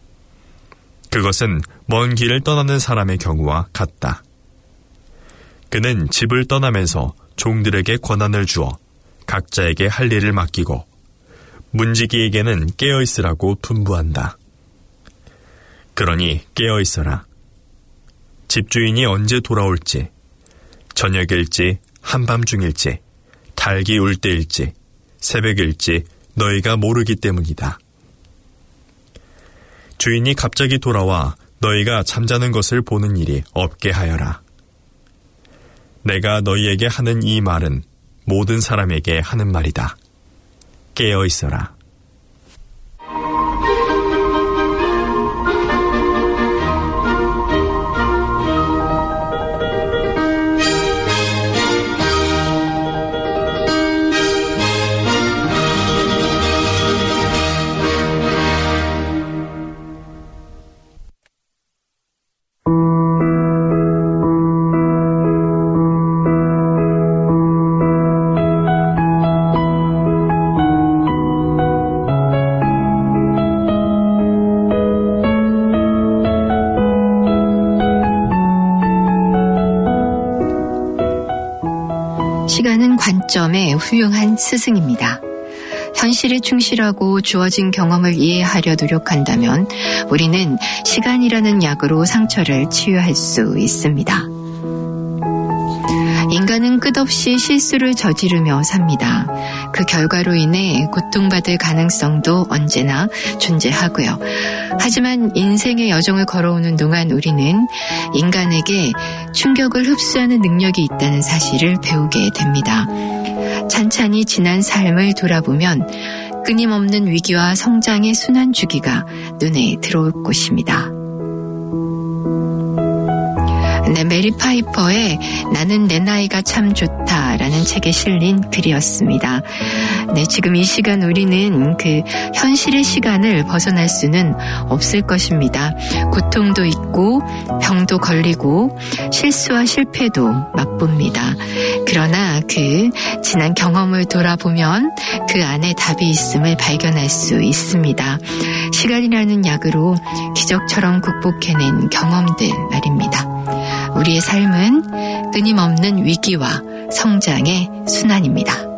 그것은 먼 길을 떠나는 사람의 경우와 같다. 그는 집을 떠나면서 종들에게 권한을 주어 각자에게 할 일을 맡기고 문지기에게는 깨어있으라고 분부한다. 그러니 깨어있어라. 집주인이 언제 돌아올지, 저녁일지 한밤중일지 달기 울 때일지 새벽일지 너희가 모르기 때문이다. 주인이 갑자기 돌아와 너희가 잠자는 것을 보는 일이 없게 하여라. 내가 너희에게 하는 이 말은 모든 사람에게 하는 말이다. 깨어 있어라. 관점의 훌륭한 스승입니다. 현실에 충실하고 주어진 경험을 이해하려 노력한다면 우리는 시간이라는 약으로 상처를 치유할 수 있습니다. 인간은 끝없이 실수를 저지르며 삽니다. 그 결과로 인해 고통받을 가능성도 언제나 존재하고요. 하지만 인생의 여정을 걸어오는 동안 우리는 인간에게 충격을 흡수하는 능력이 있다는 사실을 배우게 됩니다. 찬찬히 지난 삶을 돌아보면 끊임없는 위기와 성장의 순환 주기가 눈에 들어올 것입니다. 네, 메리 파이퍼의 나는 내 나이가 참 좋다라는 책에 실린 글이었습니다. 네, 지금 이 시간 우리는 그 현실의 시간을 벗어날 수는 없을 것입니다. 고통도 있고 병도 걸리고 실수와 실패도 맛봅니다. 그러나 그 지난 경험을 돌아보면 그 안에 답이 있음을 발견할 수 있습니다. 시간이라는 약으로 기적처럼 극복해낸 경험들 말입니다. 우리의 삶은 끊임없는 위기와 성장의 순환입니다.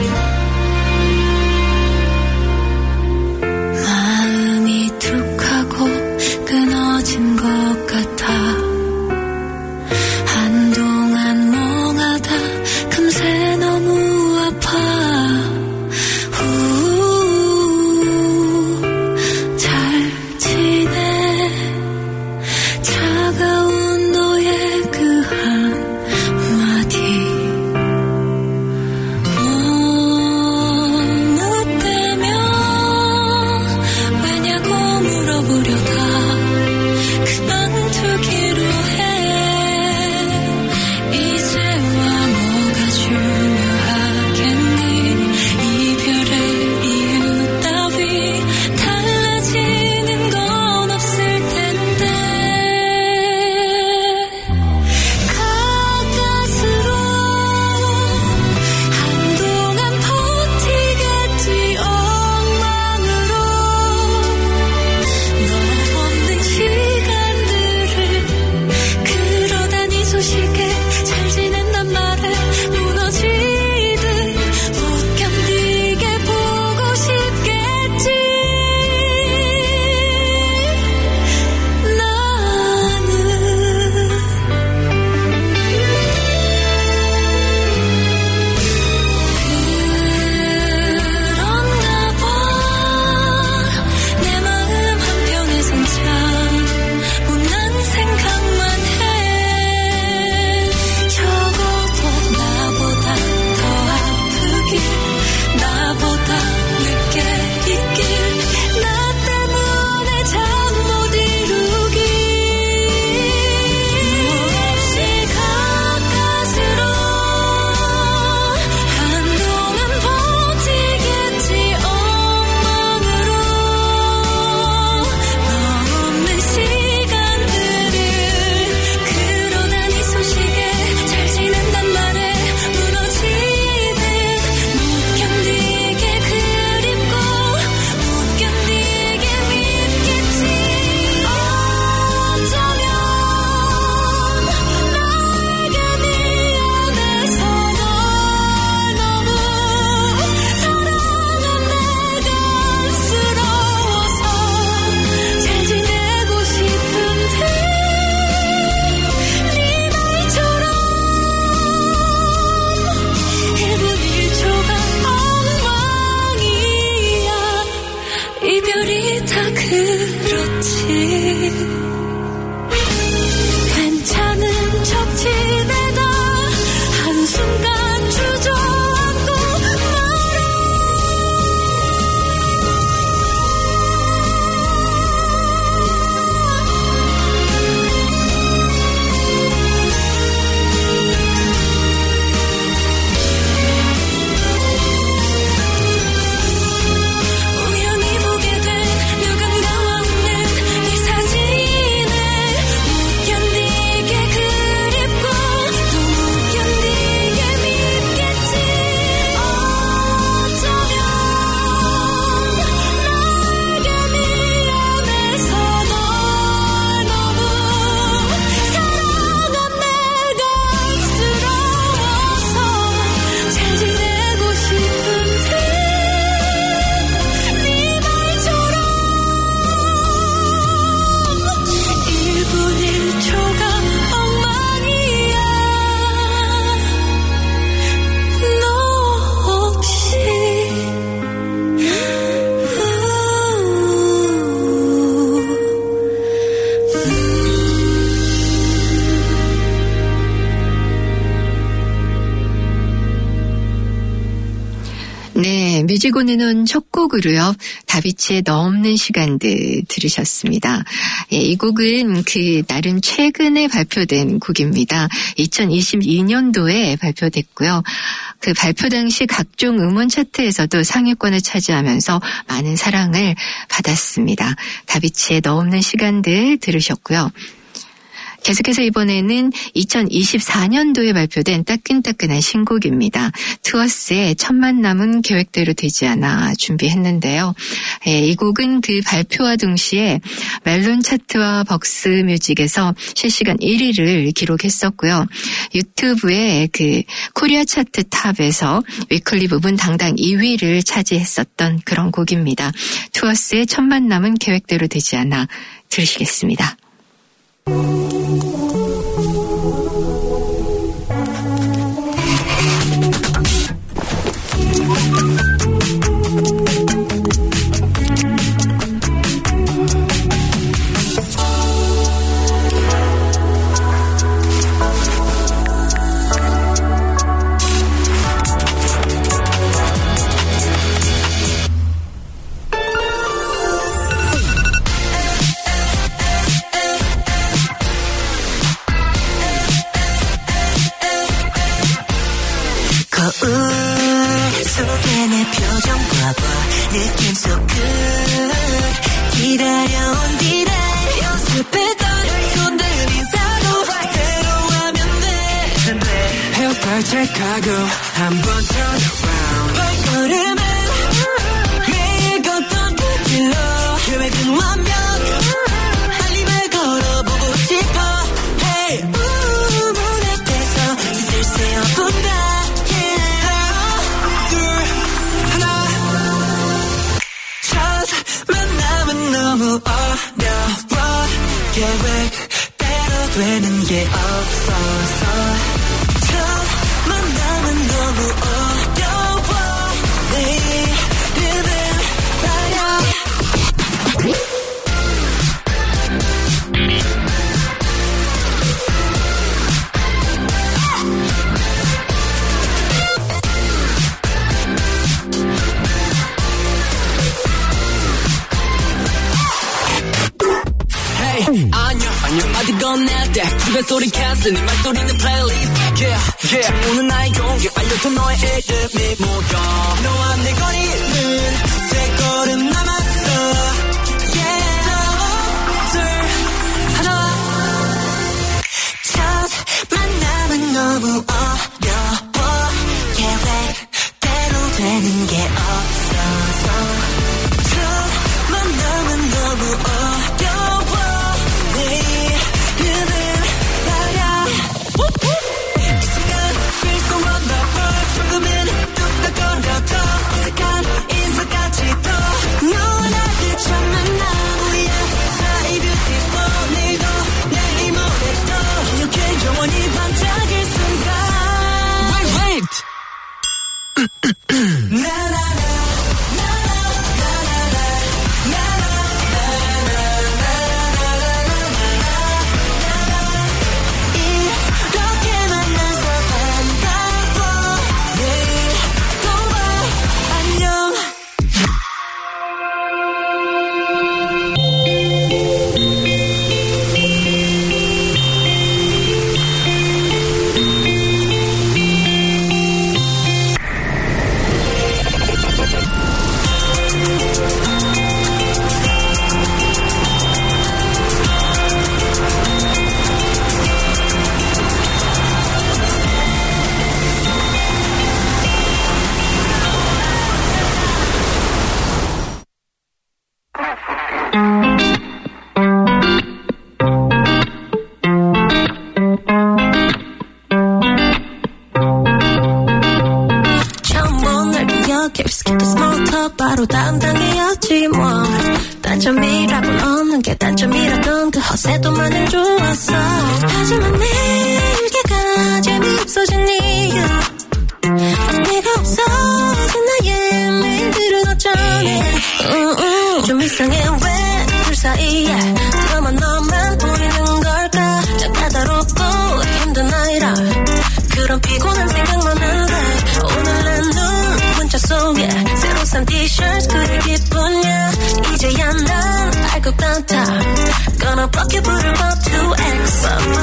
마음이 툭하고 뮤직 온앤온 첫 곡으로요. 다비치의 너 없는 시간들 들으셨습니다. 예, 이 곡은 그 나름 최근에 발표된 곡입니다. 이천이십이 년도에 발표됐고요. 그 발표 당시 각종 음원 차트에서도 상위권을 차지하면서 많은 사랑을 받았습니다. 다비치의 너 없는 시간들 들으셨고요. 계속해서 이번에는 이천이십사 년도에 발표된 따끈따끈한 신곡입니다. 투어스의 천만 남은 계획대로 되지 않아 준비했는데요. 예, 이 곡은 그 발표와 동시에 멜론 차트와 벅스 뮤직에서 실시간 일 위를 기록했었고요. 유튜브의 그 코리아 차트 탑에서 위클리 부분 당당 이 위를 차지했었던 그런 곡입니다. 투어스의 천만 남은 계획대로 되지 않아 들으시겠습니다. 거울 속에 내 표정 봐봐 느낌 so good 기다려온 디레이 연습했던 손들이 사고 그대로 하면 돼 헤어스타일 체크하고 한번 turn around 발걸음은 매일 걷던 그 길로 계획은 완벽 달림을 걸어보고 싶어 Hey 우 문 앞에서 있을 새 없다 너무 어려워 계획대로 되는 게 없어서 첫 만남은 너무 어려워 내일은 말야 안녕 안녕 어디 건넬 때 주변 소리 캔슬 네 말소리는 플레이리스트 yeah yeah 오늘 나의 공개 알려줘 너의 이름이 뭐야 너와 내 거리는 세 걸음 남았어 yeah 둘 하나 첫 만남은 너무 어려워 계획대로 되는 게 없어서 첫 만남은 너무 어려워 영원히 반짝일 순간 Wait wait 이렇게 만나서 반가워 내일 또 봐 안녕 바로 다음 단계였지 뭐 단점이라고는 없는 게 단점이라던 그 허세도 많이 좋았어 하지만 내게 가장 없어진 이유 네가 없어진 나의 메일들은 어쩌네 음, 음. 좀 이상해 왜 둘 사이에 너만 너만 보이는 걸까 참 까다롭고 힘든 나이라 그런 피곤한 생각만 하네 오늘 난 눈 문자 속에 새로 산 t-shirts 그리 기쁘냐 이제야 난 알 것 같아 Gonna bucket 부르고 two X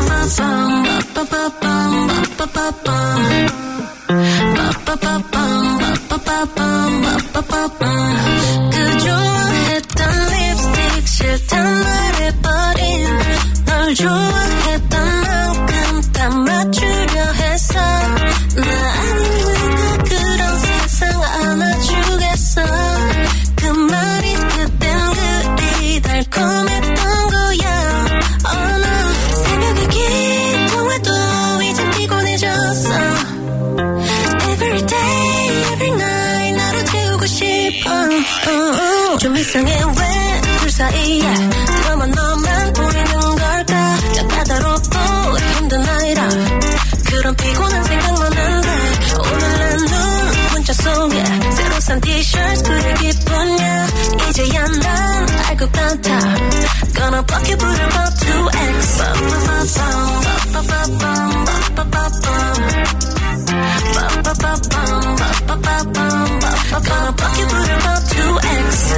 그 좋아했던 립스틱 싫단 말해버린 널 좋아했던 만큼 다 맞추려 했어 나 아닌 누가 그런 세상 안아주겠어 그 말이 그땐 그리 달콤했던 거야 어느 새벽에 기통해도 이젠 피곤해졌어 Every day, every night 나로 채우고 싶어 uh, uh. 좀 이상해 왜 둘 사이에 너만 너만 보이는 걸까 난 까다롭고 힘든 나이라 그런 피곤한 생각만 한데 오늘 내 눈 문자 속에 새로 산 t-shirts 그리 기쁘냐 이제야 난 알 것 같아 Gonna bucket 부르고 two X Gonna bucket 부르고 two X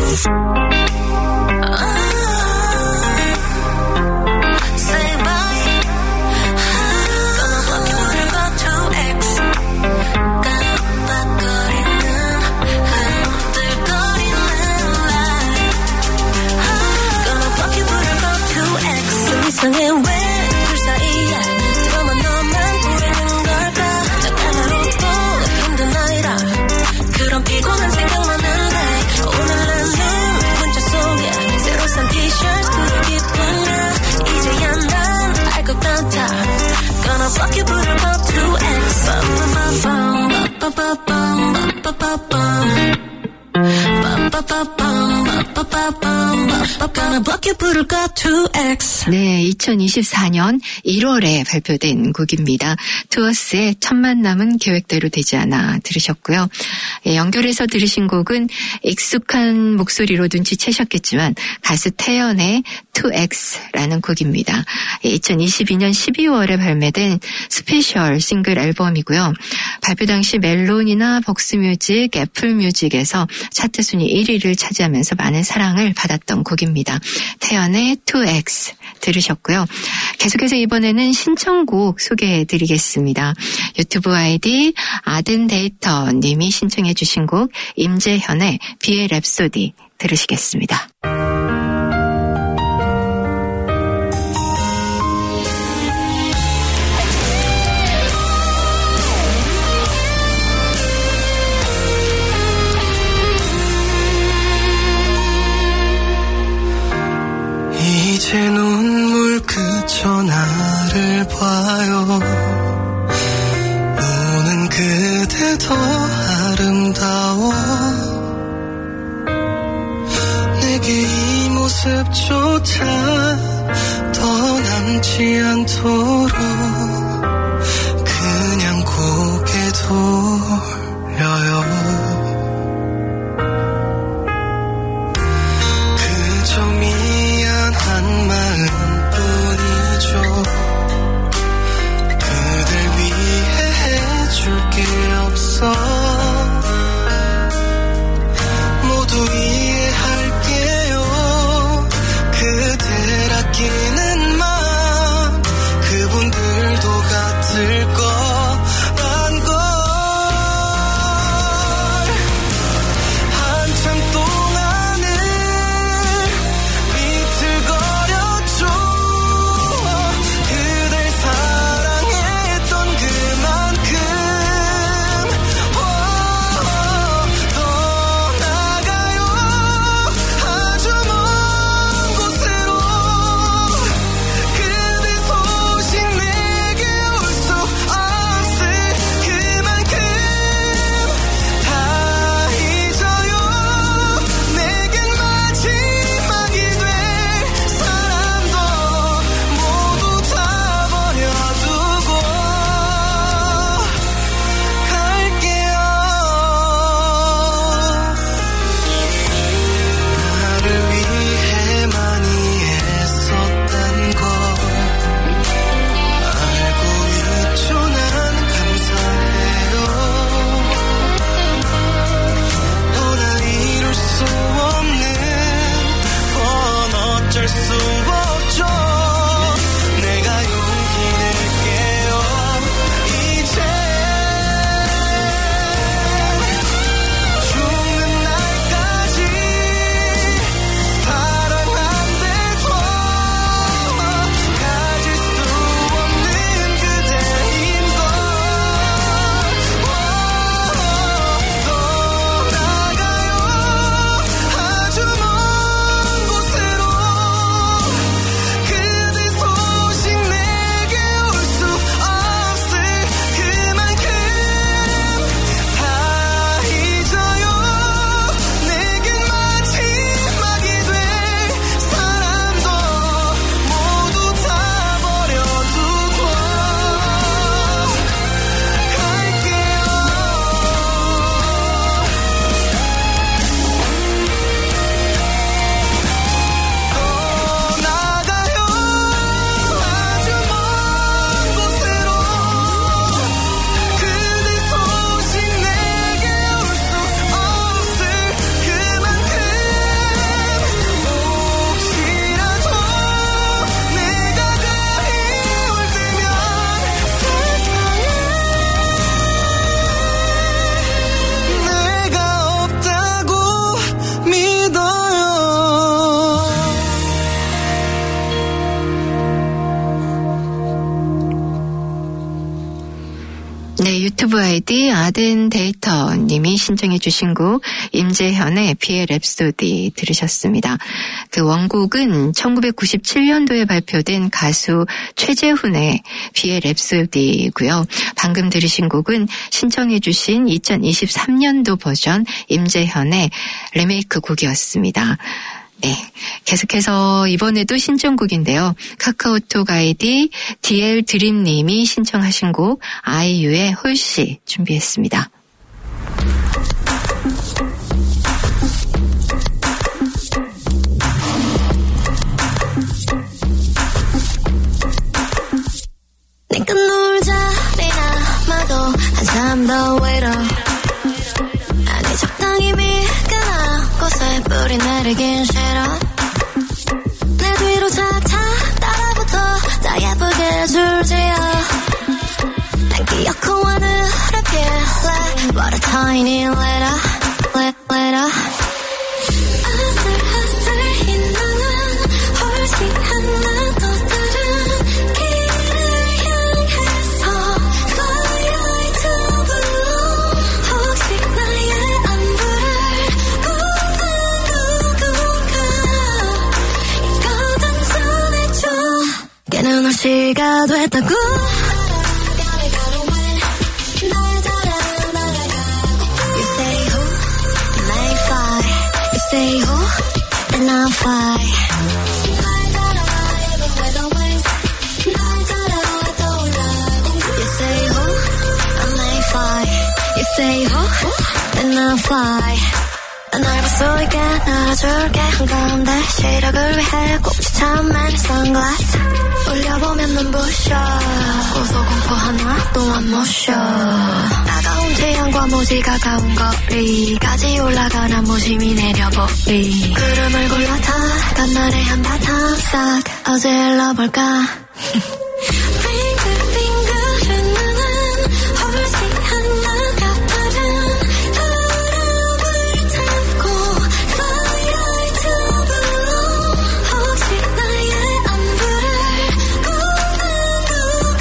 Say bye Gonna bucket 부르고 two X 깜빡거리는 흔들거리는 light Gonna bucket 부르고 two X 좀 이상해 왜 둘 사이에 너만 너만 보이는 걸까 난 까다롭고 힘든 나이라 그런 피곤한 생각만 한데 오늘 내 눈 문자 속에 새로 산 t-shirts 그리 기쁘냐 이제야 난 알 것 같아 Gonna bucket 부르고 two X Gonna bucket 부르고 two X 네, 이천이십사 년 일월에 발표된 곡입니다. 투어스의 첫 만남은 계획대로 되지 않아 들으셨고요. 예, 연결해서 들으신 곡은 익숙한 목소리로 눈치채셨겠지만 가수 태연의 two X라는 곡입니다. 예, 이천이십이 년 십이월에 발매된 스페셜 싱글 앨범이고요. 발표 당시 멜론이나 벅스뮤직, 애플뮤직에서 차트 순위 일 위를 차지하면서 많은 사랑을 받았던 곡입니다. 태연의 two X 들으셨고요. 계속해서 이번에는 신청곡 소개해드리겠습니다. 유튜브 아이디 아든데이터 님이 신청해 주신 곡 임재현의 비의 랩소디 들으시겠습니다. 이제 눈물 그쳐 나를 봐요 우는 그대 더 아름다워 내게 이 모습조차 더 남지 않도록 그냥 고개 돌려요 그저 미안한 마음뿐이죠 그댈 위해 해줄 게 없어 모두 이해할게요 그댈 아끼는 마음 그분들 할 수 없죠. 내가 용기 낼게요. 이제 죽는 날까지 사랑한대도 가질 수 없는 그대인 걸. 떠나가요 아주 먼 곳으로. 그대 소식 내게 올 수 없을 그만큼 다 잊어요. 내겐 마지막이 될 사람도 모두 다 버려두고 갈게요. 떠나가요 아주 먼 곳으로. 그대 소식 내게 올 수 없을 그만큼 혹시라도 내가 그리울 때면 세상에 내가 없다고 믿어요. 네, 유튜브 아이디 아덴데이터 님이 신청해 주신 곡 임재현의 비의 랩소디 들으셨습니다. 그 원곡은 천구백구십칠 년도에 발표된 가수 최재훈의 비의 랩소디고요. 방금 들으신 곡은 신청해 주신 이천이십삼 년도 버전 임재현의 리메이크 곡이었습니다. 네, 계속해서 이번에도 신청곡인데요. 카카오톡 아이디 디엘 드림님이 신청하신 곡 아이유의 홀씨 준비했습니다. 내가 놀 자리나 마도 한참 더 외로. 아니 적당히 미끈한 곳에 뿌리 내리긴 싫어. 내 뒤로 차차 따라붙어 다 예쁘게 줄지어. 난 기어코 하늘을 필래. What a tiny little, little. 아슬아슬히 나는 훨씬 하나 더 다른 길을 향해서 Fly high to blue. 혹시 나의 안부를 묻는 누군가 있거든 전해줘. 걔는 올 시가 됐다고. Say who, and I'll fly. You say who, I may fly. You say who, and I'll fly. 난 날 볼 수 있게 날아줄게 한가운데 시력을 위해 꼭 추천한 선글라스. 올려보면 눈부셔 고소공포 하나 또한 모셔. 따가운 태양과 모지 가까운 거리까지 올라가는 모심이 내려보리. 구름을 골라 타 간날의 한바탕 싹 어질러볼까. 빙글빙글은 나는 훨씬 하나 가파른 바람을 타고 Fly high to blue. 혹시 나의 안부를 묻는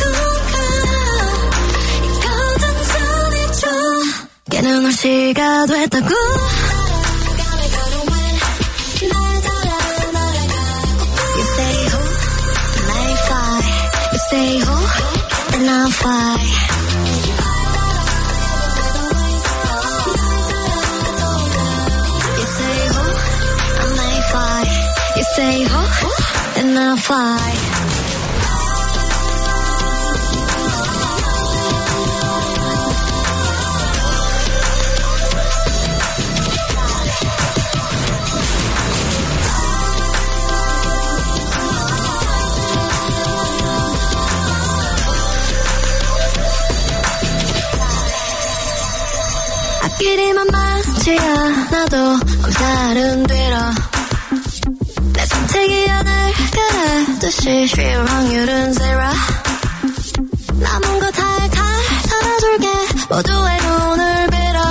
누군가 있거든 전해줘. 걔는 올 시가 됐다고. You say who, I may fly. You say who, and I'll fly. You say who, I may fly. You say who, and I'll fly. 앞길이만 많지 않아도 엄살은 들어. 내 손 태기하늘 그래듯이 쉴 확률은 zero 남은 거 탈탈 털어줄게 모두의 눈을 빌어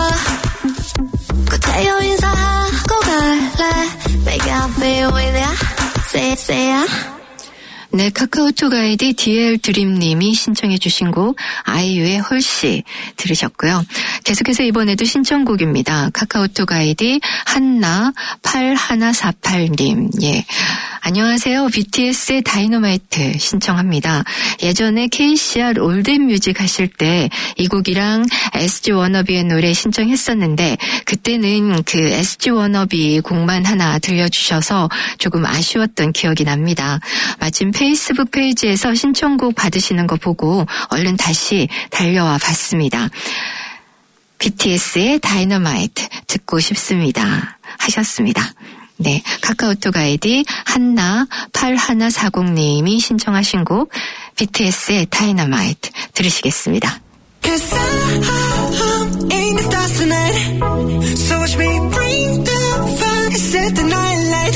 구태여 인사하고 갈래 Make I feel with ya Say it, say it 네, 카카오톡 아이디 디엘 드림님이 신청해 주신 곡 아이유의 홀씨 들으셨고요. 계속해서 이번에도 신청곡입니다. 카카오톡 아이디 한나 팔일사팔님. 예. 안녕하세요. 비티에스의 다이너마이트 신청합니다. 예전에 케이씨알 올댓뮤직 하실 때 이 곡이랑 에스지 워너비의 노래 신청했었는데 그때는 그 에스지 워너비 곡만 하나 들려주셔서 조금 아쉬웠던 기억이 납니다. 마침 페이스북 페이지에서 신청곡 받으시는 거 보고 얼른 다시 달려와 봤습니다. 비티에스의 다이너마이트 듣고 싶습니다. 하셨습니다. 네, 카카오톡 아이디 한나 팔일사공님이 신청하신 곡 비티에스의 다이너마이트 들으시겠습니다. Cause I'm in the stars tonight So watch me bring the fire Set the night light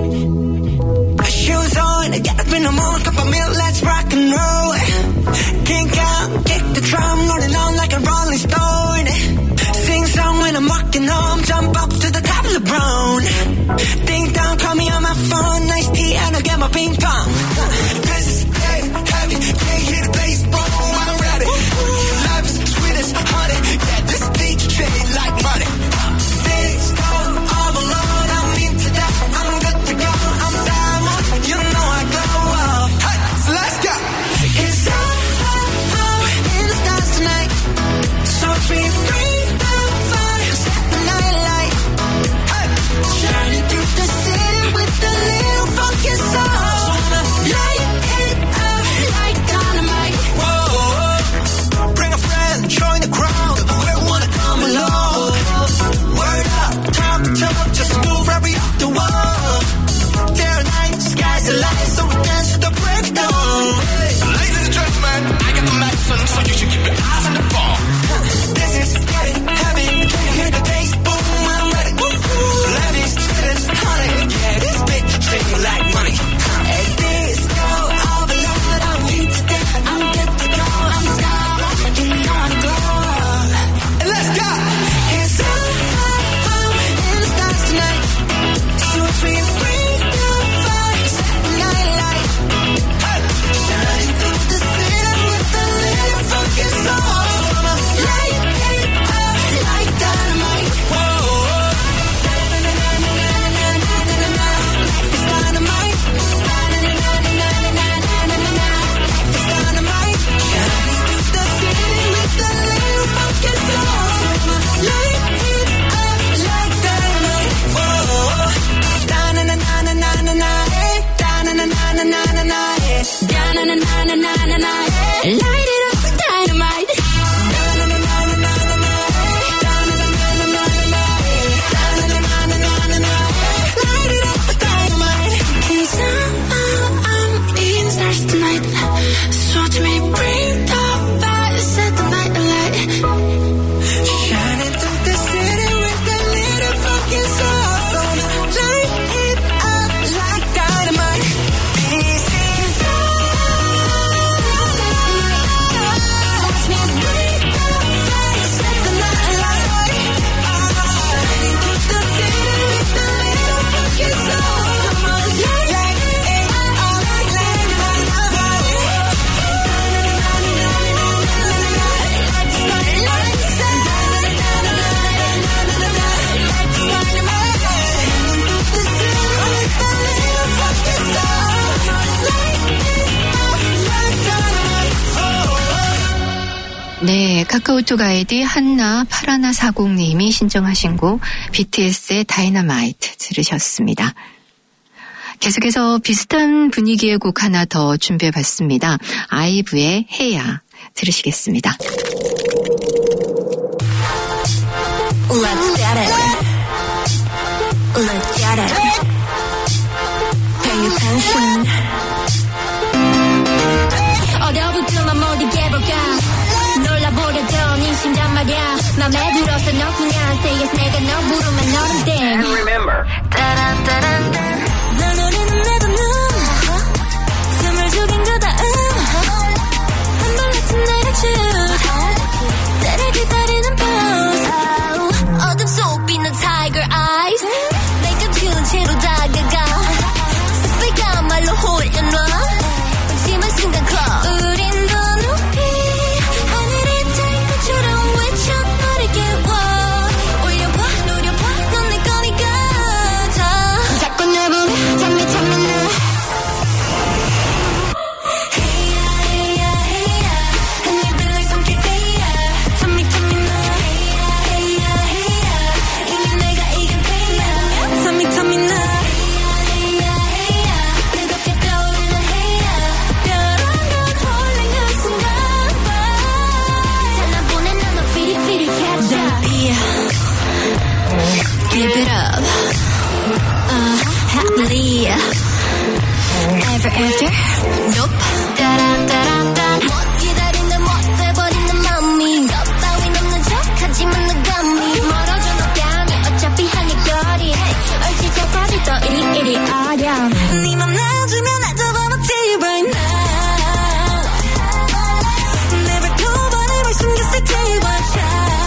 Shoes on, get up in the morning Cup of milk, let's rock and roll Kink out, kick the drum Rolling on like a rolling stone Sing song when I'm walking home Jump up to the top of the brown Ding dong, call me on my phone Nice tea and I'll get my ping pong This is dead heavy Can't hear the bass, boom, I'm ready Life is sweet as honey Yeah, this beat treat me like money This go all alone I'm into that, I'm good to go I'm down, you know I go up Hey, so let's go Cause I'm in the stars tonight So watch me bring the fire Set the night light Hey, shining through the city with a little funky soul Light it up like dynamite Whoa, bring a friend, join the crowd We wanna come along Word up, talk, talk, just move right up the wall Day or night, sky's the light So we dance to the break of dawn Ladies and gentlemen, I got the medicine So you should keep your eyes on the ball This is getting heavy Can you hear the bass? Boom, I'm ready Life is sweet as honey Yeah, this bitch treat me like money Hey, this go all the Lord I'm into that, I'm good to go I'm down, you know I go And let's go! Cause I'm in the stars tonight So if we bring the fire Set the night light Hey! Shining through the city with a little funky soul Light it up like dynamite Whoa! Life is dynamite Life is dynamite Shining through the city with a little funky soul Light it up like dynamite Whoa! Da-na-na-na-na-na-na eh. Da-na-na-na-na-na-na eh. Da-na-na-na-na-na-na eh. Light it up like dynamite Da-na-na-na-na-na-na eh. Da-na-na-na-na-na-na eh. Da-na-na-na-na-na-na eh. Light it up like dynamite Cause I'm, I'm in the stars tonight So watch me bring the fire Set the night light Shining through the city with a little funky soul Light it up like dynamite This is Watch me bring the fire Set the night light Shining through the city with a little funky soul Light it up like 네, 카카오톡 아이디 한나 팔일사공님이 신청하신 곡 비티에스의 다이너마이트 들으셨습니다. 계속해서 비슷한 분위기의 곡 하나 더 준비해봤습니다. 아이브의 해야 들으시겠습니다. Let's get it Let's get it Pay attention 어려부터만 못 이겨볼까 놀라보려던 이 심장 말야 맘에 들어서 너 그냥 say yes 내가 너 부르면 너는 땡 And remember 따란따란 널 노리는 내도 홀려놔 심한 순간 call 우린 더 높이 하늘이 닿을 것처럼 외쳐 너를 깨워 올려봐 노려봐 넌 내 거니까 자 자꾸 날 보면 잠이 잠이 나 Give it up, uh, happily ever after, nope. 따란따란딴 못 기다리는 못 돼버리는 맘이 너 따윈 없는 척하지만 너감이 멀어져 너 뺨이 어차피 하늘 거리 얼지 작아질 또 이리 이리 어려 네 맘 놔주면 날 잡아먹지 right now Never 두 번을 뭘 숨겼을 지 watch out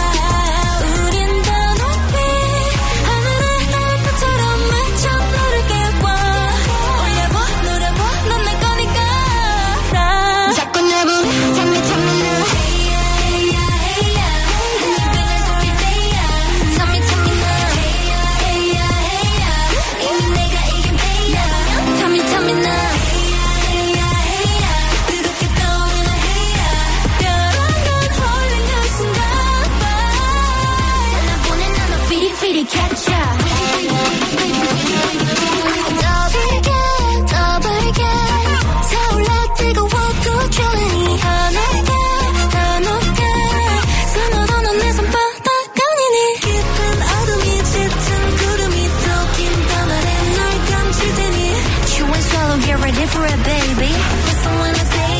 for a baby. That's the one I say.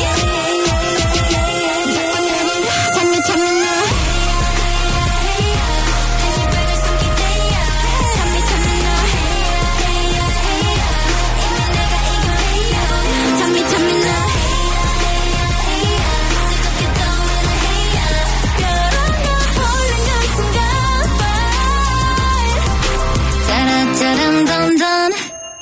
Tell me, tell me now. Tell me, tell me now. Tell me, tell me now. 짜란 단 단.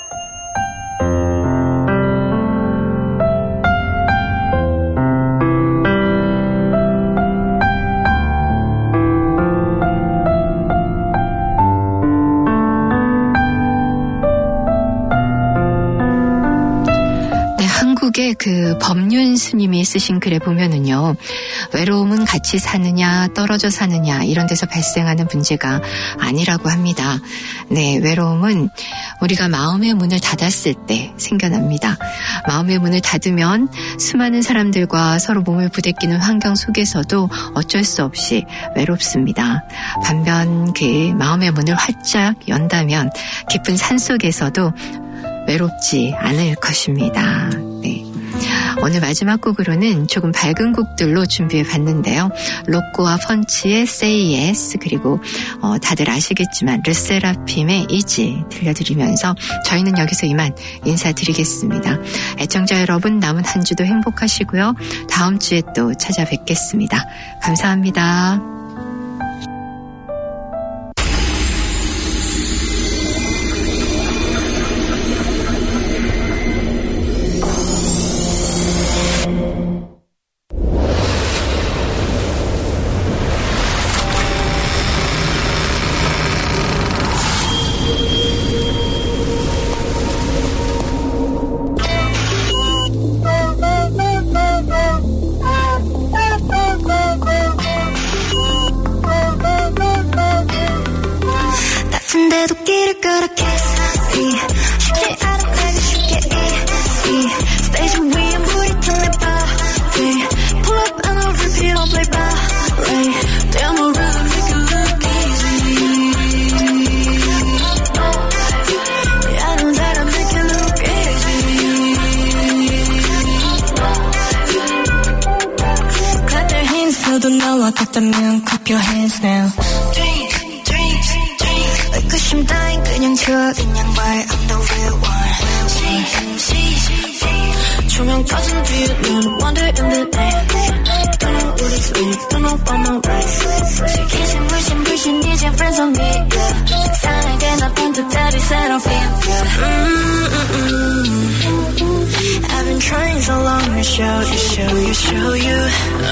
한국의 그 법륜 스님이 쓰신 글에 보면은요, 외로움은 같이 사느냐 떨어져 사느냐 이런 데서 발생하는 문제가 아니라고 합니다. 네, 외로움은 우리가 마음의 문을 닫았을 때 생겨납니다. 마음의 문을 닫으면 수많은 사람들과 서로 몸을 부대끼는 환경 속에서도 어쩔 수 없이 외롭습니다. 반면 그 마음의 문을 활짝 연다면 깊은 산 속에서도 외롭지 않을 것입니다. 네. 오늘 마지막 곡으로는 조금 밝은 곡들로 준비해 봤는데요. 로꼬와 펀치의 Say Yes, 그리고 어, 다들 아시겠지만 르세라핌의 이지 들려드리면서 저희는 여기서 이만 인사드리겠습니다. 애청자 여러분, 남은 한 주도 행복하시고요. 다음 주에 또 찾아뵙겠습니다. 감사합니다. 같은데도 길을 걸어 kiss me 쉽지 않은 내가 쉽게 easy 스테이지 위에 물이 틈에 body pull up and I'll repeat I'll play ballet damn I'll really make it look easy yeah I know that I make it look easy clap your hands 너도 너와 같다면 clap your hands now 의구심 따윈 그냥 지워 그냥 말 I'm the real one see, see 조명 꺼진 뒤에 눈 wonder in the night Don't know what it's like Don't know about my right 슬기신 물씬 불신 이제 friends on me yeah. 세상에게 나 반듯 다리 새로 feel yeah. mm, mm, mm. train so long to show you, show you, show you.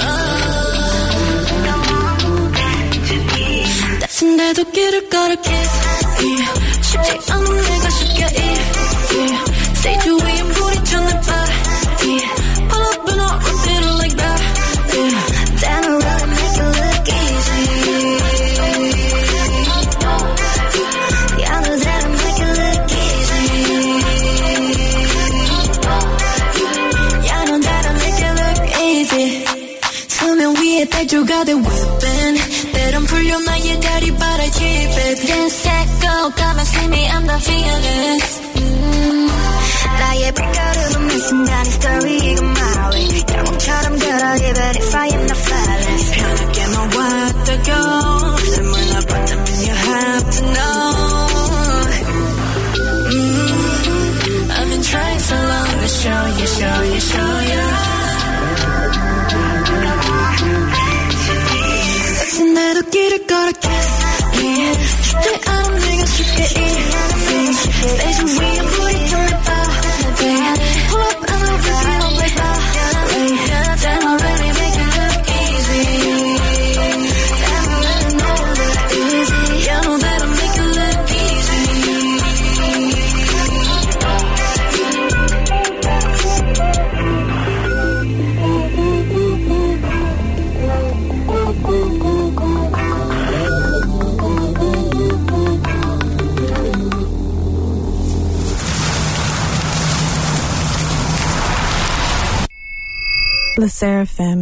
다친데도 길을 걸어 kiss you. 쉽지 않은 내가 쉽게 easy. Stage 위에 부딪혀는 body. Pull up and I'll repeat it like that. Damn, I really make it look easy. Yeah, I know that I make it look easy. Yeah, I know that I make it look easy. 수면 위에 대조가 돼 whipping. 때론 풀려 나의 다리 but I keep it. Dance set go, come and see me, I'm not fearless. 음, 나의 불가르는 매 순간의 스토리가 my way. 영웅처럼 걸어 give it if I am not flawless. 편하게만 왔다고 날 몰라봤다면 you have to know. 음, I've been trying so long to show you, show you, show you. 다친데도 길을 걸어 kiss you. 쉽지 않은 내가 쉽게 easy. Stage 위에 부딪힌 내 body. Pull up and I'll repeat on my body. Damn, I really make it look easy. Damn, I really know that easy. Yeah, I know that I make it look Le Seraphim.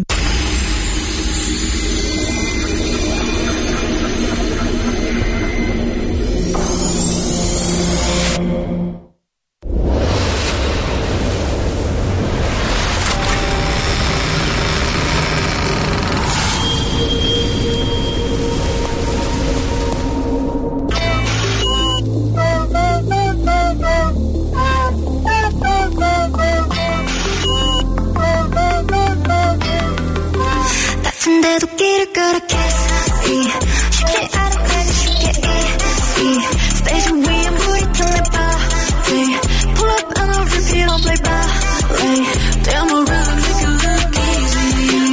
다친데도 길을 걸어 kiss you. 쉽지 않은 내가 쉽게 easy. Stage 위에 부딪힌 내 body. Pull up and I'll repeat on my body. Damn, I really make it look easy.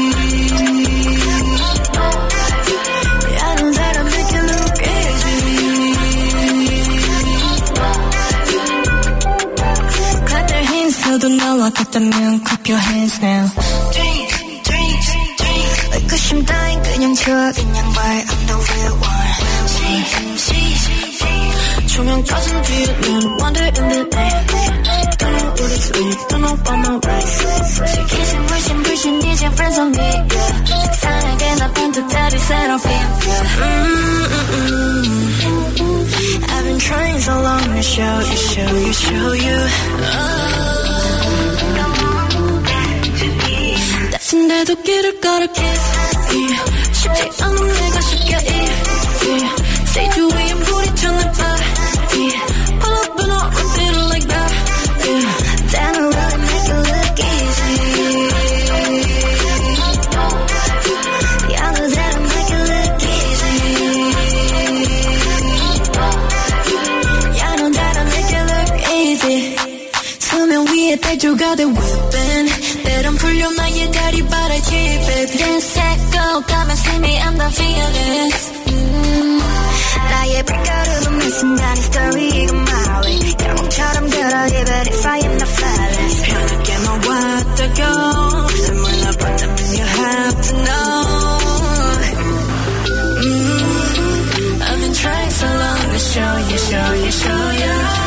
Yeah, I know that I make it look easy. Clap your hands, 너도 나와 같다면 clap your hands now. 의구심 따윈 그냥 줘 그냥 말 I'm the real one. See, see, see. 조명 꺼진 뒤에 넌 wonder in the night. Don't know what it's real, don't know about my rights. 시키신 물씬 불신 이제 friends on me, yeah. 세상에게 나 반듯하리 seraphim, yeah. Mm-mm-mm. I've been trying so long to show you, show you, show you. Oh. 다친데도 길을 걸어 kiss you. 쉽지 않은 내가 쉽게 easy. Stage 위에 부딪힌 내 body. Pull up and I'll repeat it like that. Damn, I really make it look easy. Yeah, I know that I make it look easy. Yeah, I know that I make it look easy. 수면 위에 대조가 돼 whipping. 때론 풀려 나의 다리 but I keep it. Dance set go, come and see me, I'm not fearless. 음, 나의 불가르는 매 순간의 스토리가 my way. 영웅처럼 걸어 give it if I am not flawless. 편하게만 왔다고 날 몰라봤다면 you have to know. 음, I've been trying so long to show you, show you, show you.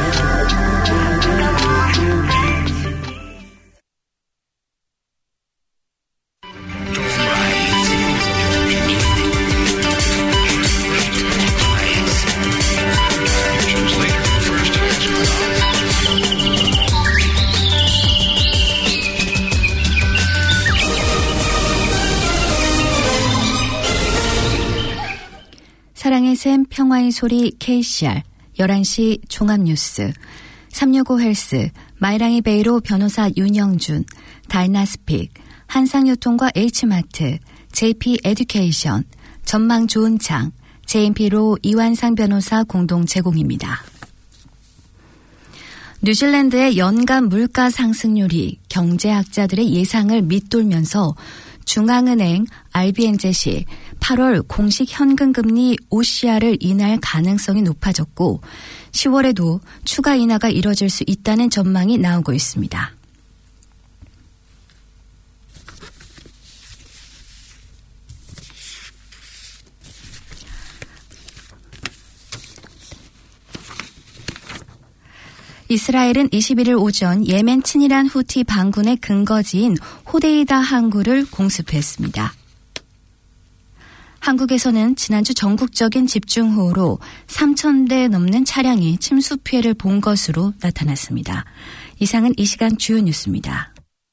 사랑의 샘 평화의 소리 케이씨알 열한 시 종합뉴스 삼육오 헬스 마이랑이 베이로 변호사 윤영준 다이나스픽 한상유통과 H마트 제이피 에듀케이션 전망 좋은 창 제이엠피로 이완상 변호사 공동 제공입니다. 뉴질랜드의 연간 물가 상승률이 경제학자들의 예상을 밑돌면서 중앙은행 알비엔젯이 팔월 공식 현금금리 오씨알을 인하할 가능성이 높아졌고 시월에도 추가 인하가 이뤄질 수 있다는 전망이 나오고 있습니다. 이스라엘은 이십일일 오전 예멘 친이란 후티 반군의 근거지인 호데이다 항구를 공습했습니다. 한국에서는 지난주 전국적인 집중호우로 삼천 대 넘는 차량이 침수 피해를 본 것으로 나타났습니다. 이상은 이 시간 주요 뉴스입니다.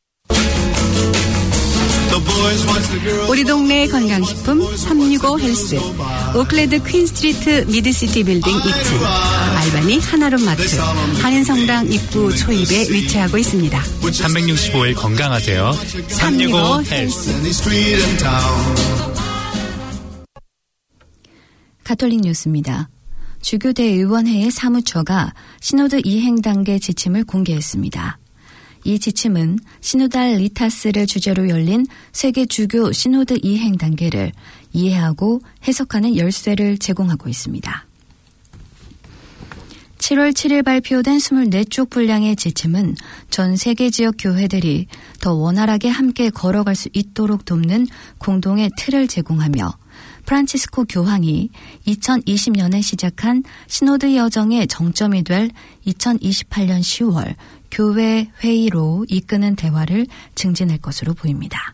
우리 동네 건강식품 삼육오 헬스 오클랜드 퀸스트리트 미드시티 빌딩 이 층 알바니 하나로 마트 한인성당 입구 초입에 위치하고 있습니다. 삼백육십오 일 건강하세요. 삼육오 헬스. 가톨릭 뉴스입니다. 주교대의원회의 사무처가 시노드 이행 단계 지침을 공개했습니다. 이 지침은 시노달 리타스를 주제로 열린 세계 주교 시노드 이행 단계를 이해하고 해석하는 열쇠를 제공하고 있습니다. 칠월 칠일 발표된 이십사 쪽 분량의 지침은 전 세계 지역 교회들이 더 원활하게 함께 걸어갈 수 있도록 돕는 공동의 틀을 제공하며 프란치스코 교황이 이천이십 년에 시작한 시노드 여정의 정점이 될 이천이십팔 년 시월 교회 회의로 이끄는 대화를 증진할 것으로 보입니다.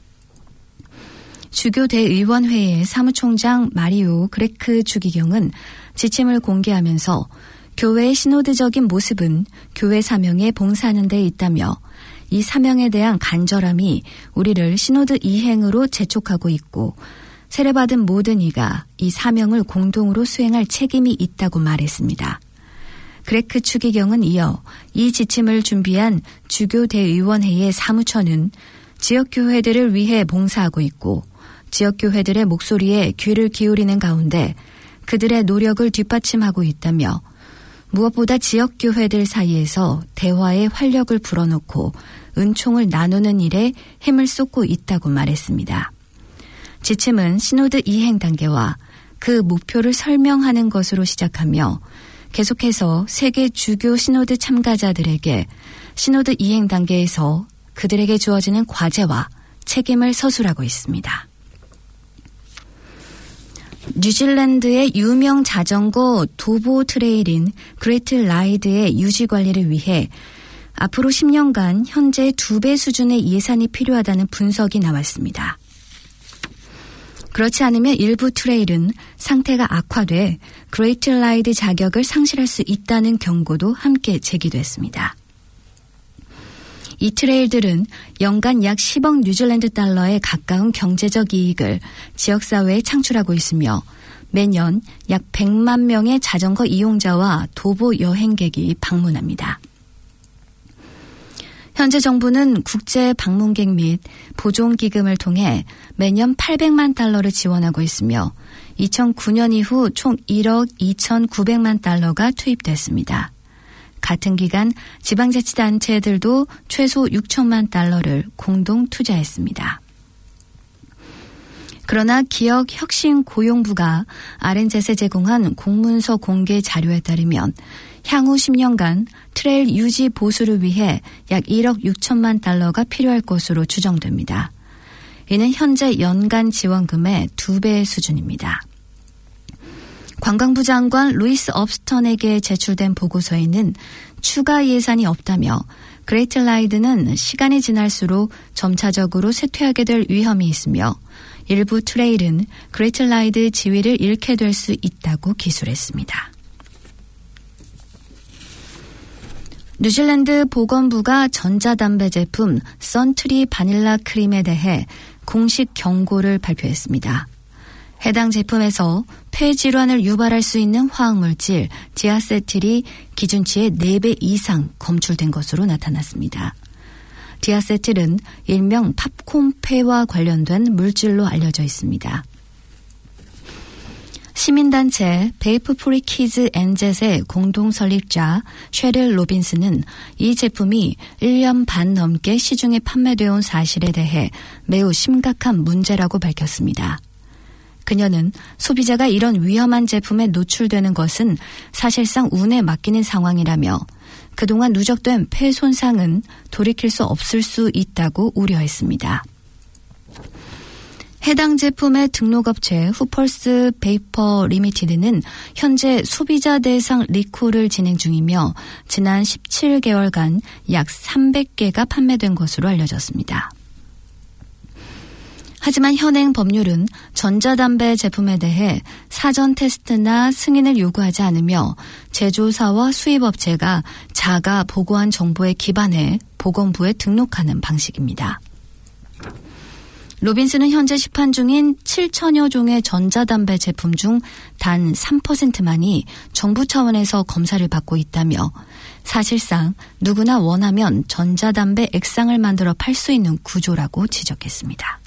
주교대의원회의 사무총장 마리오 그레크 주기경은 지침을 공개하면서 교회의 시노드적인 모습은 교회 사명에 봉사하는 데 있다며 이 사명에 대한 간절함이 우리를 시노드 이행으로 재촉하고 있고 세례받은 모든 이가 이 사명을 공동으로 수행할 책임이 있다고 말했습니다. 그레크 추기경은 이어 이 지침을 준비한 주교대의원회의 사무처는 지역교회들을 위해 봉사하고 있고 지역교회들의 목소리에 귀를 기울이는 가운데 그들의 노력을 뒷받침하고 있다며 무엇보다 지역교회들 사이에서 대화의 활력을 불어넣고 은총을 나누는 일에 힘을 쏟고 있다고 말했습니다. 지침은 시노드 이행 단계와 그 목표를 설명하는 것으로 시작하며 계속해서 세계 주교 시노드 참가자들에게 시노드 이행 단계에서 그들에게 주어지는 과제와 책임을 서술하고 있습니다. 뉴질랜드의 유명 자전거 도보 트레일인 그레이트 라이드의 유지 관리를 위해 앞으로 십 년간 현재 두 배 수준의 예산이 필요하다는 분석이 나왔습니다. 그렇지 않으면 일부 트레일은 상태가 악화돼 그레이트 라이드 자격을 상실할 수 있다는 경고도 함께 제기됐습니다. 이 트레일들은 연간 약 십억 뉴질랜드 달러에 가까운 경제적 이익을 지역사회에 창출하고 있으며 매년 약 백만 명의 자전거 이용자와 도보 여행객이 방문합니다. 현재 정부는 국제 방문객 및 보존기금을 통해 매년 팔백만 달러를 지원하고 있으며 이천구 년 이후 총 일억 이천구백만 달러가 투입됐습니다. 같은 기간 지방자치단체들도 최소 육천만 달러를 공동 투자했습니다. 그러나 기억혁신고용부가 알엔젯에 제공한 공문서 공개 자료에 따르면 향후 십 년간 트레일 유지 보수를 위해 약 일억 육천만 달러가 필요할 것으로 추정됩니다. 이는 현재 연간 지원금의 두 배 수준입니다. 관광부 장관 루이스 업스턴에게 제출된 보고서에는 추가 예산이 없다며 그레이트 라이드는 시간이 지날수록 점차적으로 쇠퇴하게 될 위험이 있으며 일부 트레일은 그레이트 라이드 지위를 잃게 될 수 있다고 기술했습니다. 뉴질랜드 보건부가 전자담배 제품 선트리 바닐라 크림에 대해 공식 경고를 발표했습니다. 해당 제품에서 폐질환을 유발할 수 있는 화학물질 디아세틸이 기준치의 네 배 이상 검출된 것으로 나타났습니다. 디아세틸은 일명 팝콘 폐와 관련된 물질로 알려져 있습니다. 시민단체 베이프 프리 키즈 앤젯의 공동 설립자 쉐릴 로빈스는 이 제품이 일 년 반 넘게 시중에 판매되어 온 사실에 대해 매우 심각한 문제라고 밝혔습니다. 그녀는 소비자가 이런 위험한 제품에 노출되는 것은 사실상 운에 맡기는 상황이라며 그동안 누적된 폐 손상은 돌이킬 수 없을 수 있다고 우려했습니다. 해당 제품의 등록업체 후펄스 베이퍼 리미티드는 현재 소비자 대상 리콜을 진행 중이며 지난 십칠 개월간 약 삼백 개가 판매된 것으로 알려졌습니다. 하지만 현행 법률은 전자담배 제품에 대해 사전 테스트나 승인을 요구하지 않으며 제조사와 수입업체가 자가 보고한 정보에 기반해 보건부에 등록하는 방식입니다. 로빈스는 현재 시판 중인 칠천여 종의 전자담배 제품 중 단 삼 퍼센트만이 정부 차원에서 검사를 받고 있다며 사실상 누구나 원하면 전자담배 액상을 만들어 팔 수 있는 구조라고 지적했습니다.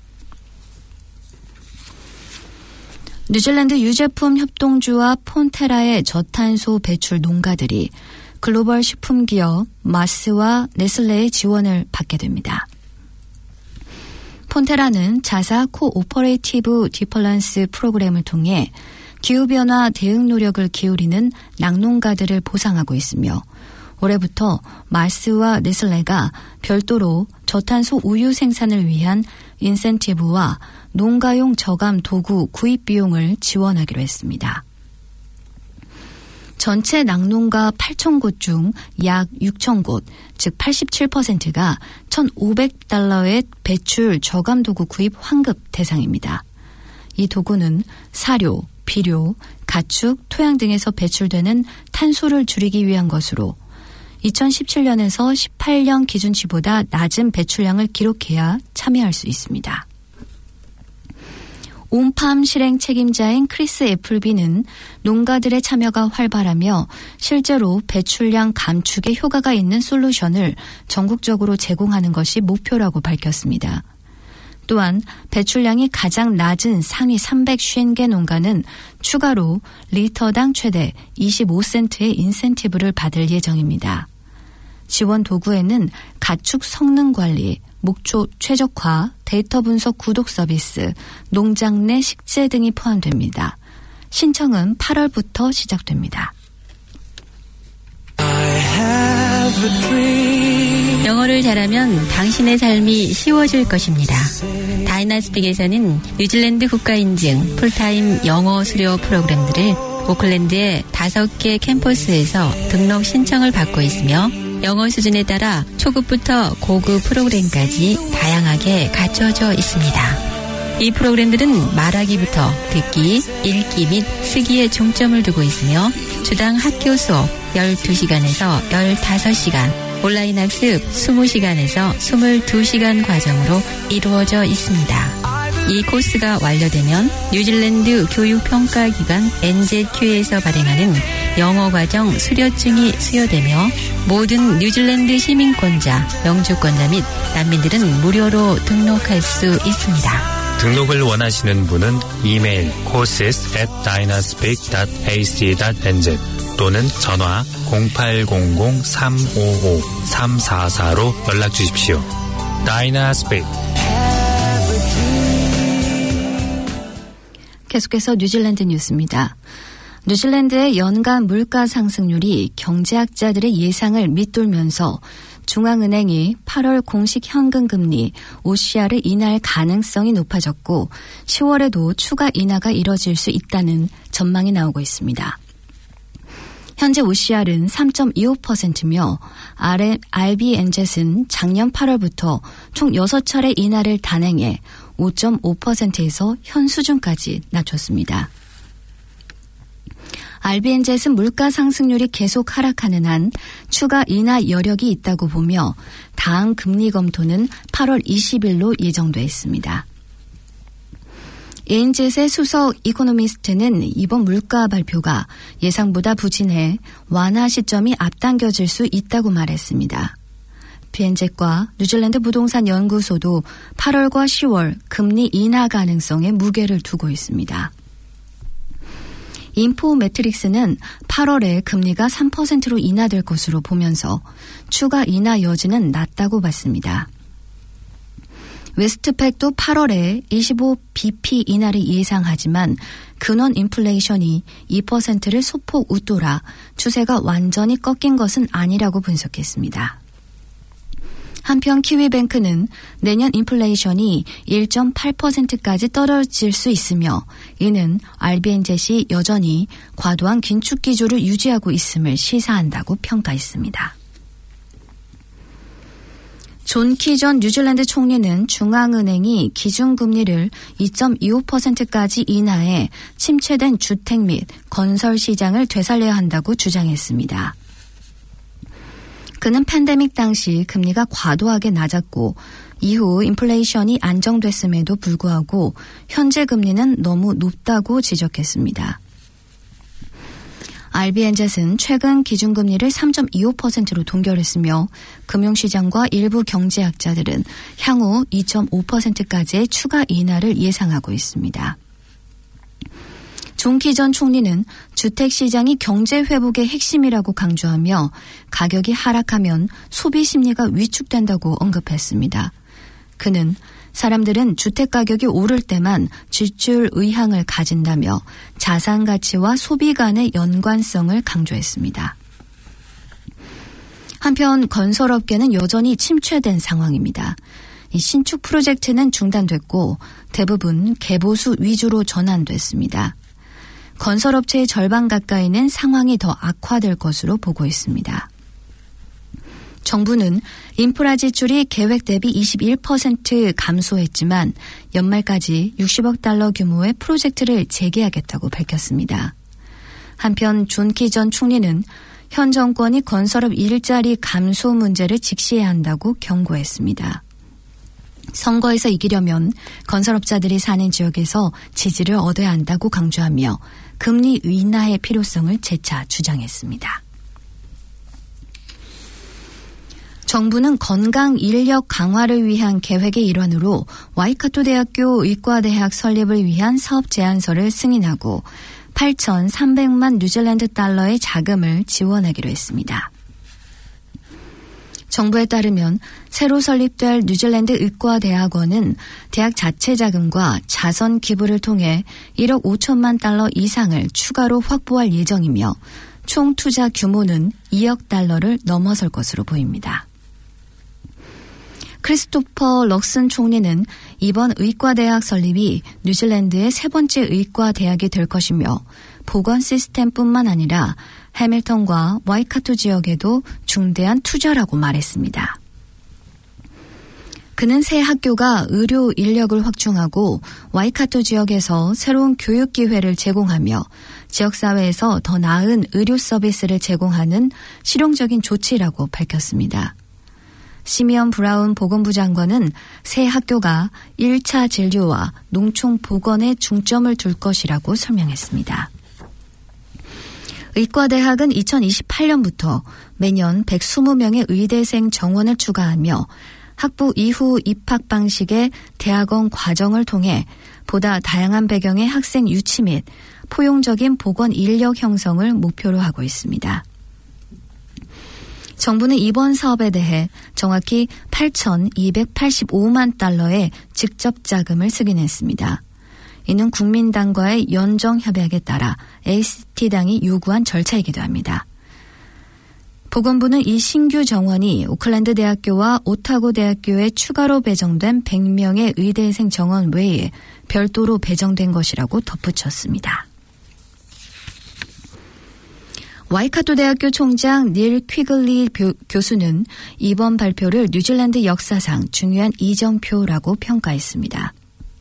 뉴질랜드 유제품 협동조합 폰테라의 저탄소 배출 농가들이 글로벌 식품기업 마스와 네슬레의 지원을 받게 됩니다. 폰테라는 자사 코오퍼레이티브 디펄런스 프로그램을 통해 기후변화 대응 노력을 기울이는 낙농가들을 보상하고 있으며 올해부터 마스와 네슬레가 별도로 저탄소 우유 생산을 위한 인센티브와 농가용 저감 도구 구입 비용을 지원하기로 했습니다. 전체 낙농가 팔천 곳 중 약 육천 곳, 즉 팔십칠 퍼센트가 천오백 달러의 배출 저감 도구 구입 환급 대상입니다. 이 도구는 사료, 비료, 가축, 토양 등에서 배출되는 탄소를 줄이기 위한 것으로 이천십칠 년에서 십팔 년 기준치보다 낮은 배출량을 기록해야 참여할 수 있습니다. 온팜 실행 책임자인 크리스 애플비는 농가들의 참여가 활발하며 실제로 배출량 감축에 효과가 있는 솔루션을 전국적으로 제공하는 것이 목표라고 밝혔습니다. 또한 배출량이 가장 낮은 상위 삼백오십 개 농가는 추가로 리터당 최대 이십오 센트의 인센티브를 받을 예정입니다. 지원 도구에는 가축 성능 관리, 목초 최적화, 데이터 분석 구독 서비스, 농장 내 식재 등이 포함됩니다. 신청은 팔월부터 시작됩니다. 영어를 잘하면 당신의 삶이 쉬워질 것입니다. 다이나스픽에서는 뉴질랜드 국가인증 풀타임 영어 수료 프로그램들을 오클랜드의 다섯 개 캠퍼스에서 등록 신청을 받고 있으며 영어 수준에 따라 초급부터 고급 프로그램까지 다양하게 갖춰져 있습니다. 이 프로그램들은 말하기부터 듣기, 읽기 및 쓰기에 중점을 두고 있으며 주당 학교 수업 열두 시간에서 열다섯 시간, 온라인 학습 이십 시간에서 이십이 시간 과정으로 이루어져 있습니다. 이 코스가 완료되면 뉴질랜드 교육평가기관 엔제큐에서 발행하는 영어과정 수료증이 수여되며 모든 뉴질랜드 시민권자, 영주권자 및 난민들은 무료로 등록할 수 있습니다. 등록을 원하시는 분은 이메일 courses at dynaspik dot a c dot n z 또는 전화 공팔공공 삼오오 삼사사로 연락 주십시오. 다이나스픽. 계속해서 뉴질랜드 뉴스입니다. 뉴질랜드의 연간 물가 상승률이 경제학자들의 예상을 밑돌면서 중앙은행이 팔월 공식 현금금리 오씨알을 인하할 가능성이 높아졌고 시월에도 추가 인하가 이뤄질 수 있다는 전망이 나오고 있습니다. 현재 오씨알은 삼 점 이오 퍼센트며 알비엔젯은 작년 팔월부터 총 여섯 차례 인하를 단행해 오 점 오 퍼센트에서 현 수준까지 낮췄습니다. 알비엔젯은 물가 상승률이 계속 하락하는 한 추가 인하 여력이 있다고 보며 다음 금리 검토는 팔월 이십일로 예정돼 있습니다. 에인젯의 수석 이코노미스트는 이번 물가 발표가 예상보다 부진해 완화 시점이 앞당겨질 수 있다고 말했습니다. 비엔젯과 뉴질랜드 부동산 연구소도 팔월과 시월 금리 인하 가능성에 무게를 두고 있습니다. 인포 매트릭스는 팔월에 금리가 삼 퍼센트로 인하될 것으로 보면서 추가 인하 여지는 낮다고 봤습니다. 웨스트팩도 팔월에 이십오 비피 인하를 예상하지만 근원 인플레이션이 이 퍼센트를 소폭 웃돌아 추세가 완전히 꺾인 것은 아니라고 분석했습니다. 한편 키위뱅크는 내년 인플레이션이 일 점 팔 퍼센트까지 떨어질 수 있으며 이는 알비엔젯이 여전히 과도한 긴축 기조를 유지하고 있음을 시사한다고 평가했습니다. 존 키 전 뉴질랜드 총리는 중앙은행이 기준금리를 이 점 이오 퍼센트까지 인하해 침체된 주택 및 건설 시장을 되살려야 한다고 주장했습니다. 그는 팬데믹 당시 금리가 과도하게 낮았고 이후 인플레이션이 안정됐음에도 불구하고 현재 금리는 너무 높다고 지적했습니다. 알비엔젯은 최근 기준금리를 삼 점 이오 퍼센트로 동결했으며 금융시장과 일부 경제학자들은 향후 이 점 오 퍼센트까지의 추가 인하를 예상하고 있습니다. 존 키 전 총리는 주택시장이 경제회복의 핵심이라고 강조하며 가격이 하락하면 소비 심리가 위축된다고 언급했습니다. 그는 사람들은 주택가격이 오를 때만 지출 의향을 가진다며 자산 가치와 소비 간의 연관성을 강조했습니다. 한편 건설업계는 여전히 침체된 상황입니다. 이 신축 프로젝트는 중단됐고 대부분 개보수 위주로 전환됐습니다. 건설업체의 절반 가까이는 상황이 더 악화될 것으로 보고 있습니다. 정부는 인프라 지출이 계획 대비 이십일 퍼센트 감소했지만 연말까지 육십억 달러 규모의 프로젝트를 재개하겠다고 밝혔습니다. 한편 존 키 전 총리는 현 정권이 건설업 일자리 감소 문제를 직시해야 한다고 경고했습니다. 선거에서 이기려면 건설업자들이 사는 지역에서 지지를 얻어야 한다고 강조하며 금리 인하의 필요성을 재차 주장했습니다. 정부는 건강 인력 강화를 위한 계획의 일환으로 와이카토 대학교 의과대학 설립을 위한 사업 제안서를 승인하고 팔천삼백만 뉴질랜드 달러의 자금을 지원하기로 했습니다. 정부에 따르면 새로 설립될 뉴질랜드 의과대학원은 대학 자체 자금과 자선 기부를 통해 일억 오천만 달러 이상을 추가로 확보할 예정이며 총 투자 규모는 이억 달러를 넘어설 것으로 보입니다. 크리스토퍼 럭슨 총리는 이번 의과대학 설립이 뉴질랜드의 세 번째 의과대학이 될 것이며 보건 시스템뿐만 아니라 해밀턴과 와이카토 지역에도 중대한 투자라고 말했습니다. 그는 새 학교가 의료 인력을 확충하고 와이카토 지역에서 새로운 교육 기회를 제공하며 지역사회에서 더 나은 의료 서비스를 제공하는 실용적인 조치라고 밝혔습니다. 시미언 브라운 보건부 장관은 새 학교가 일 차 진료와 농촌 보건에 중점을 둘 것이라고 설명했습니다. 의과대학은 이천이십팔 년부터 매년 백이십 명의 의대생 정원을 추가하며 학부 이후 입학 방식의 대학원 과정을 통해 보다 다양한 배경의 학생 유치 및 포용적인 보건 인력 형성을 목표로 하고 있습니다. 정부는 이번 사업에 대해 정확히 팔천이백팔십오만 달러의 직접 자금을 승인했습니다. 이는 국민당과의 연정협약에 따라 에이씨티당이 요구한 절차이기도 합니다. 보건부는 이 신규 정원이 오클랜드 대학교와 오타고 대학교에 추가로 배정된 백 명의 의대생 정원 외에 별도로 배정된 것이라고 덧붙였습니다. 와이카토 대학교 총장 닐 퀴글리 교수는 이번 발표를 뉴질랜드 역사상 중요한 이정표라고 평가했습니다.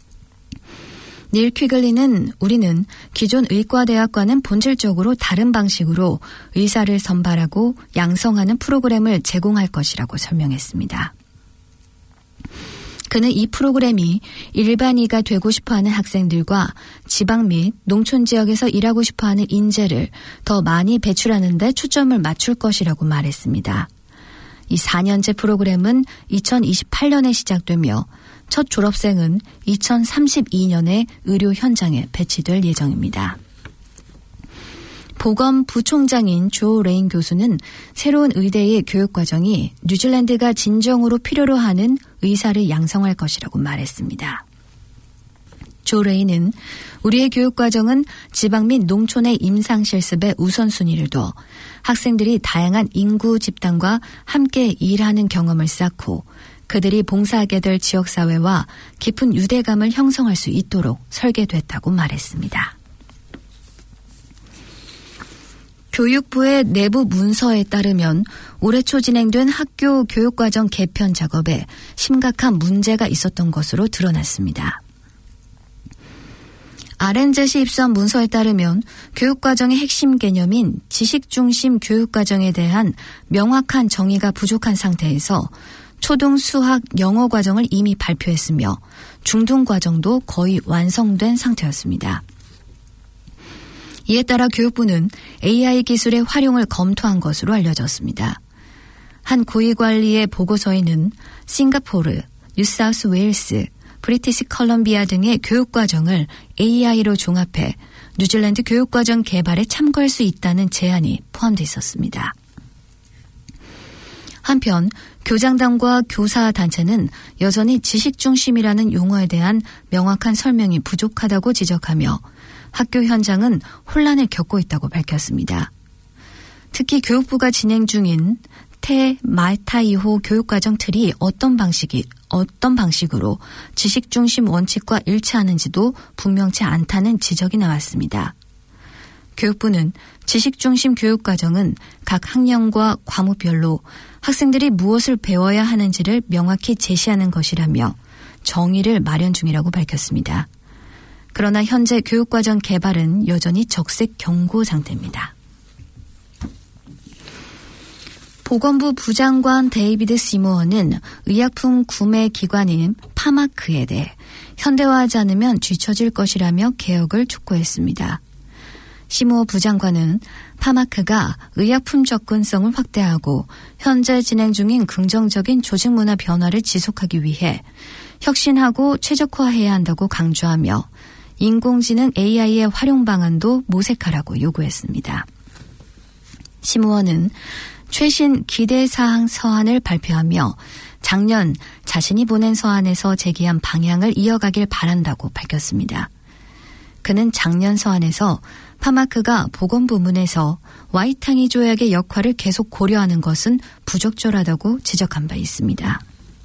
닐 퀴글리는 우리는 기존 의과대학과는 본질적으로 다른 방식으로 의사를 선발하고 양성하는 프로그램을 제공할 것이라고 설명했습니다. 그는 이 프로그램이 일반의가 되고 싶어하는 학생들과 지방 및 농촌 지역에서 일하고 싶어하는 인재를 더 많이 배출하는 데 초점을 맞출 것이라고 말했습니다. 이 사 년제 프로그램은 이천이십팔 년에 시작되며 첫 졸업생은 이천삼십이 년에 의료 현장에 배치될 예정입니다. 보건 부총장인 조 레인 교수는 새로운 의대의 교육과정이 뉴질랜드가 진정으로 필요로 하는 의사를 양성할 것이라고 말했습니다. 조 레인은 우리의 교육과정은 지방 및 농촌의 임상실습에 우선순위를 둬 학생들이 다양한 인구 집단과 함께 일하는 경험을 쌓고 그들이 봉사하게 될 지역사회와 깊은 유대감을 형성할 수 있도록 설계됐다고 말했습니다. 교육부의 내부 문서에 따르면 올해 초 진행된 학교 교육과정 개편 작업에 심각한 문제가 있었던 것으로 드러났습니다. 알엔젯이 입수한 문서에 따르면 교육과정의 핵심 개념인 지식중심 교육과정에 대한 명확한 정의가 부족한 상태에서 초등 수학 영어 과정을 이미 발표했으며 중등 과정도 거의 완성된 상태였습니다. 이에 따라 교육부는 에이아이 기술의 활용을 검토한 것으로 알려졌습니다. 한 고위관리의 보고서에는 싱가포르, 뉴사우스 웨일스, 브리티시 컬럼비아 등의 교육과정을 에이아이로 종합해 뉴질랜드 교육과정 개발에 참고할 수 있다는 제안이 포함되어 있었습니다. 한편 교장단과 교사단체는 여전히 지식중심이라는 용어에 대한 명확한 설명이 부족하다고 지적하며 학교 현장은 혼란을 겪고 있다고 밝혔습니다. 특히 교육부가 진행 중인 태 마타이호 교육과정 틀이 어떤 방식이 어떤 방식으로 지식중심 원칙과 일치하는지도 분명치 않다는 지적이 나왔습니다. 교육부는 지식중심 교육과정은 각 학년과 과목별로 학생들이 무엇을 배워야 하는지를 명확히 제시하는 것이라며 정의를 마련 중이라고 밝혔습니다. 그러나 현재 교육과정 개발은 여전히 적색 경고 상태입니다. 보건부 부장관 데이비드 시모어는 의약품 구매 기관인 파마크에 대해 현대화하지 않으면 뒤처질 것이라며 개혁을 촉구했습니다. 시모어 부장관은 파마크가 의약품 접근성을 확대하고 현재 진행 중인 긍정적인 조직 문화 변화를 지속하기 위해 혁신하고 최적화해야 한다고 강조하며 인공지능 에이아이의 활용 방안도 모색하라고 요구했습니다. 시모어는 최신 기대사항 서한을 발표하며 작년 자신이 보낸 서한에서 제기한 방향을 이어가길 바란다고 밝혔습니다. 그는 작년 서한에서 파마크가 보건부문에서 와이탕이 조약의 역할을 계속 고려하는 것은 부적절하다고 지적한 바 있습니다.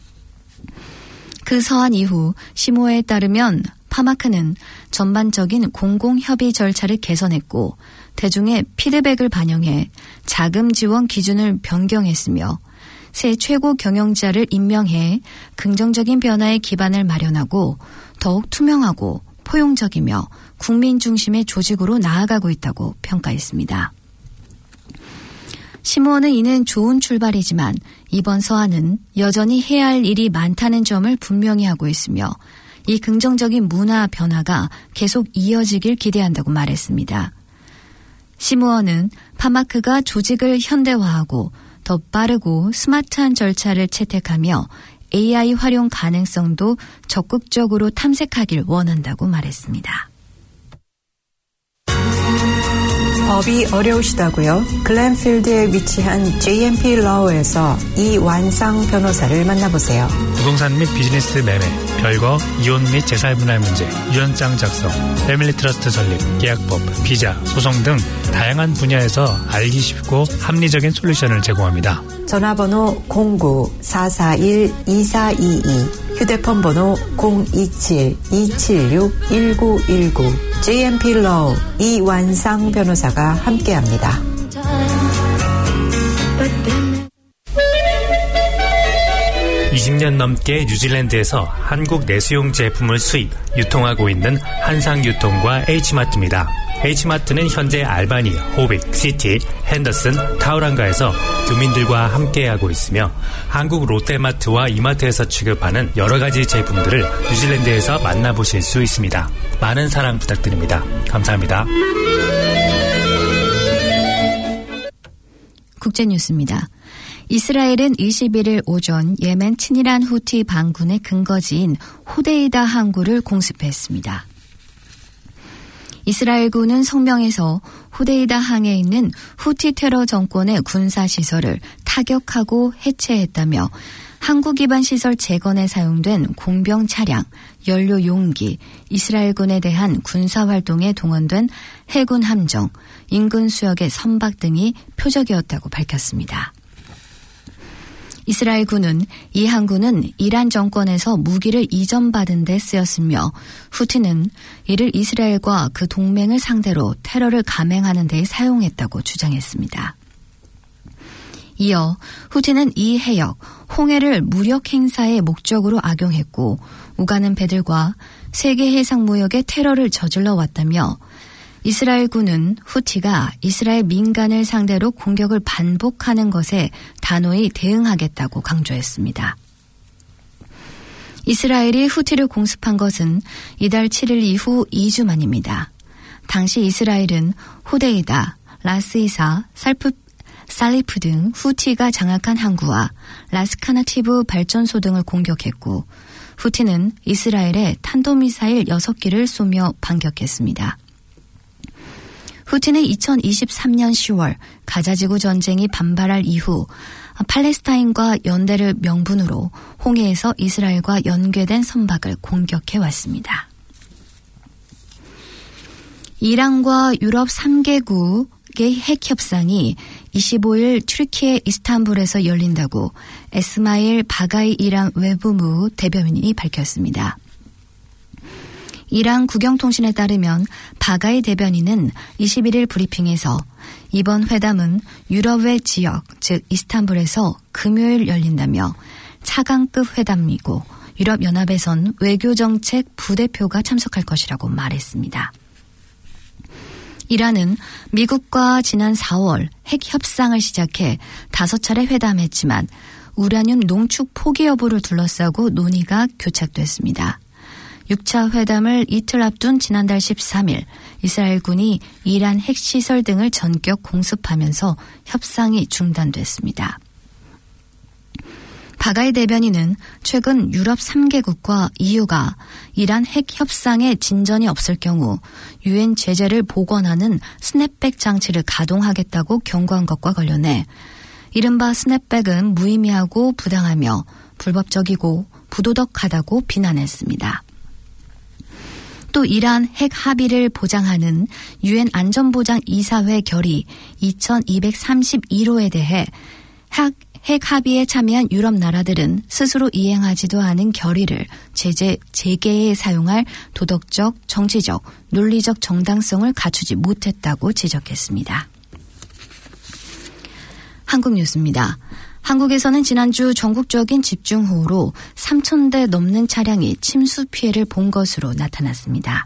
그 서한 이후 시모에 따르면 파마크는 전반적인 공공협의 절차를 개선했고 대중의 피드백을 반영해 자금 지원 기준을 변경했으며 새 최고 경영자를 임명해 긍정적인 변화의 기반을 마련하고 더욱 투명하고 포용적이며 국민 중심의 조직으로 나아가고 있다고 평가했습니다. 시모어는 이는 좋은 출발이지만 이번 서한은 여전히 해야 할 일이 많다는 점을 분명히 하고 있으며 이 긍정적인 문화 변화가 계속 이어지길 기대한다고 말했습니다. 시모어는 파마크가 조직을 현대화하고 더 빠르고 스마트한 절차를 채택하며 에이아이 활용 가능성도 적극적으로 탐색하길 원한다고 말했습니다. 법이 어려우시다고요? 글렌필드에 위치한 제이엠피 Law에서 이완상 변호사를 만나보세요. 부동산 및 비즈니스 매매, 별거, 이혼 및 재산분할 문제, 유언장 작성, 패밀리 트러스트 설립, 계약법, 비자, 소송 등 다양한 분야에서 알기 쉽고 합리적인 솔루션을 제공합니다. 전화번호 공구 사사일 이사이이, 휴대폰 번호 공이칠 이칠육 일구일구, 제이엠피 Law 이완상 변호사가 함께합니다. 이십 년 넘게 뉴질랜드에서 한국 내수용 제품을 수입, 유통하고 있는 한상유통과 H마트입니다. H마트는 현재 알바니, 호빅, 시티, 핸더슨, 타우랑가에서 교민들과 함께하고 있으며 한국 롯데마트와 이마트에서 취급하는 여러 가지 제품들을 뉴질랜드에서 만나보실 수 있습니다. 많은 사랑 부탁드립니다. 감사합니다. 국제뉴스입니다. 이스라엘은 이십일일 오전 예멘 친이란 후티 반군의 근거지인 호데이다 항구를 공습했습니다. 이스라엘군은 성명에서 후데이다 항에 있는 후티 테러 정권의 군사시설을 타격하고 해체했다며 항구 기반 시설 재건에 사용된 공병 차량, 연료 용기, 이스라엘군에 대한 군사활동에 동원된 해군 함정, 인근 수역의 선박 등이 표적이었다고 밝혔습니다. 이스라엘군은 이 항구는 이란 정권에서 무기를 이전받은 데 쓰였으며 후티는 이를 이스라엘과 그 동맹을 상대로 테러를 감행하는 데 사용했다고 주장했습니다. 이어 후티는 이 해역, 홍해를 무력 행사의 목적으로 악용했고 오가는 배들과 세계 해상 무역의 테러를 저질러 왔다며 이스라엘군은 후티가 이스라엘 민간을 상대로 공격을 반복하는 것에 단호히 대응하겠다고 강조했습니다. 이스라엘이 후티를 공습한 것은 이달 칠 일 이후 이 주 만입니다. 당시 이스라엘은 호데이다, 라스이사, 살프, 살리프 등 후티가 장악한 항구와 라스카나티브 발전소 등을 공격했고 후티는 이스라엘에 탄도미사일 여섯 기를 쏘며 반격했습니다. 후티는 이천이십삼 년 시월 가자지구 전쟁이 반발할 이후 팔레스타인과 연대를 명분으로 홍해에서 이스라엘과 연계된 선박을 공격해왔습니다. 이란과 유럽 삼 개국의 핵협상이 이십오 일 튀르키예 이스탄불에서 열린다고 에스마일 바가이 이란 외무부 대변인이 밝혔습니다. 이란 국영통신에 따르면 바가이 대변인은 이십일 일 브리핑에서 이번 회담은 유럽의 지역, 즉 이스탄불에서 금요일 열린다며 차관급 회담이고 유럽연합에선 외교정책 부대표가 참석할 것이라고 말했습니다. 이란은 미국과 지난 사월 핵협상을 시작해 다섯 차례 회담했지만 우라늄 농축 포기 여부를 둘러싸고 논의가 교착됐습니다. 육 차 회담을 이틀 앞둔 지난달 십삼 일 이스라엘군이 이란 핵시설 등을 전격 공습하면서 협상이 중단됐습니다. 바가이 대변인은 최근 유럽 삼 개국과 이유가 이란 핵협상에 진전이 없을 경우 유엔 제재를 복원하는 스냅백 장치를 가동하겠다고 경고한 것과 관련해 이른바 스냅백은 무의미하고 부당하며 불법적이고 부도덕하다고 비난했습니다. 또 이란 핵 합의를 보장하는 유엔 안전보장 이사회 결의 이천이백삼십일 호에 대해 핵, 핵 합의에 참여한 유럽 나라들은 스스로 이행하지도 않은 결의를 제재 재개에 사용할 도덕적, 정치적, 논리적 정당성을 갖추지 못했다고 지적했습니다. 한국 뉴스입니다. 한국에서는 지난주 전국적인 집중호우로 삼천 대 넘는 차량이 침수 피해를 본 것으로 나타났습니다.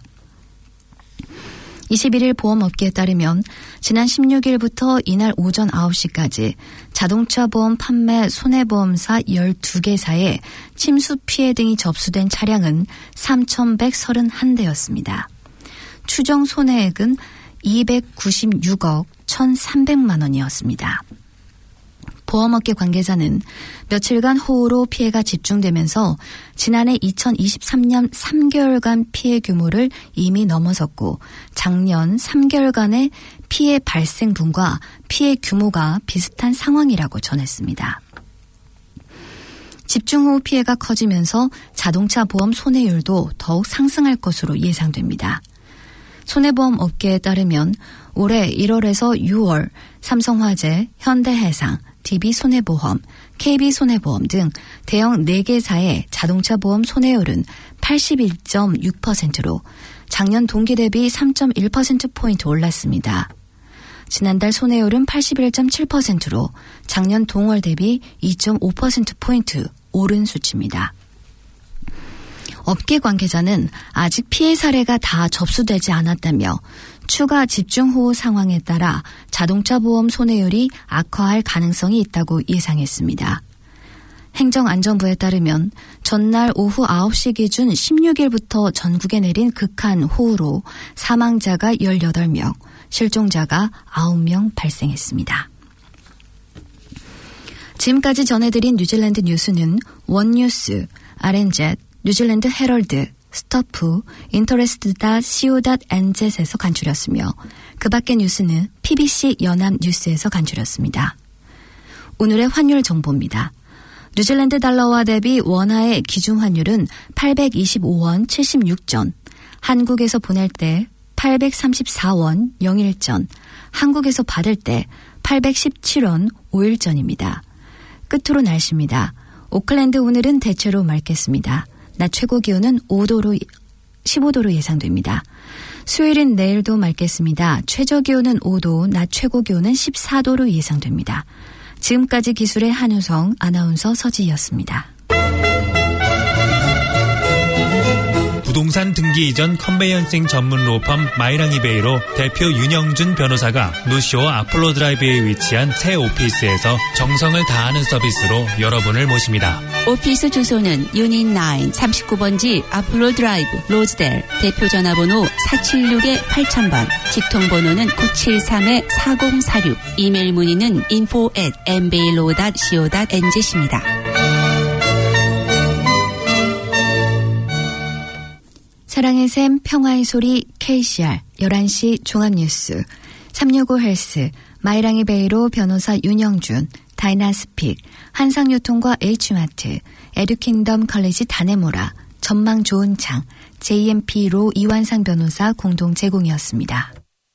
이십일 일 보험업계에 따르면 지난 십육 일부터 이날 오전 아홉 시까지 자동차 보험 판매 손해보험사 열두 개사에 침수 피해 등이 접수된 차량은 삼천백삼십일 대였습니다. 추정 손해액은 이백구십육억 천삼백만 원이었습니다. 보험업계 관계자는 며칠간 호우로 피해가 집중되면서 지난해 이천이십삼 년 삼 개월간 피해 규모를 이미 넘어섰고 작년 삼 개월간의 피해 발생분과 피해 규모가 비슷한 상황이라고 전했습니다. 집중호우 피해가 커지면서 자동차 보험 손해율도 더욱 상승할 것으로 예상됩니다. 손해보험 업계에 따르면 올해 일월에서 유월 삼성화재, 현대해상, 디비손해보험, 케이비손해보험 등 대형 네 개사의 자동차 보험 손해율은 팔십일 점 육 퍼센트로 작년 동기 대비 삼 점 일 퍼센트포인트 올랐습니다. 지난달 손해율은 팔십일 점 칠 퍼센트로 작년 동월 대비 이 점 오 퍼센트포인트 오른 수치입니다. 업계 관계자는 아직 피해 사례가 다 접수되지 않았다며 추가 집중호우 상황에 따라 자동차 보험 손해율이 악화할 가능성이 있다고 예상했습니다. 행정안전부에 따르면 전날 오후 아홉 시 기준 십육 일부터 전국에 내린 극한 호우로 사망자가 열여덟 명, 실종자가 아홉 명 발생했습니다. 지금까지 전해드린 뉴질랜드 뉴스는 원뉴스, 알엔젯, 뉴질랜드 헤럴드, 스터프, 인터레스트 닷 씨오 닷 엔zet에서 간추렸으며 그 밖의 뉴스는 피비씨 연합뉴스에서 간추렸습니다. 오늘의 환율 정보입니다. 뉴질랜드 달러와 대비 원화의 기준 환율은 팔백이십오 원 칠십육 전, 한국에서 보낼 때 팔백삼십사 원 영일 전, 한국에서 받을 때 팔백십칠 원 오일 전입니다. 끝으로 날씨입니다. 오클랜드 오늘은 대체로 맑겠습니다. 낮 최고 기온은 오 도로, 십오 도로 예상됩니다. 수요일은 내일도 맑겠습니다. 최저 기온은 오 도, 낮 최고 기온은 십사 도로 예상됩니다. 지금까지 기술의 한우성, 아나운서 서지희였습니다. 부동산 등기 이전 컨베이언싱 전문 로펌 마이랑이베이로 대표 윤영준 변호사가 노쇼 아폴로 드라이브에 위치한 새 오피스에서 정성을 다하는 서비스로 여러분을 모십니다. 오피스 주소는 유닛 나인 삼십구 번지 아폴로 드라이브 로즈델, 대표 전화번호 사칠육 팔천 번, 직통번호는 구칠삼 사공사육, 이메일 문의는 인포 앳 엠베일로 닷 씨오 닷 엔zet입니다. 사랑의 샘, 평화의 소리, 케이씨알, 열한 시 종합뉴스, 삼육오 헬스, 마이랑이 베이로 변호사 윤영준, 다이나스픽, 한상유통과 H마트, 에듀킹덤 컬리지 다네모라, 전망 좋은 창, 제이엠피로 이완상 변호사 공동 제공이었습니다.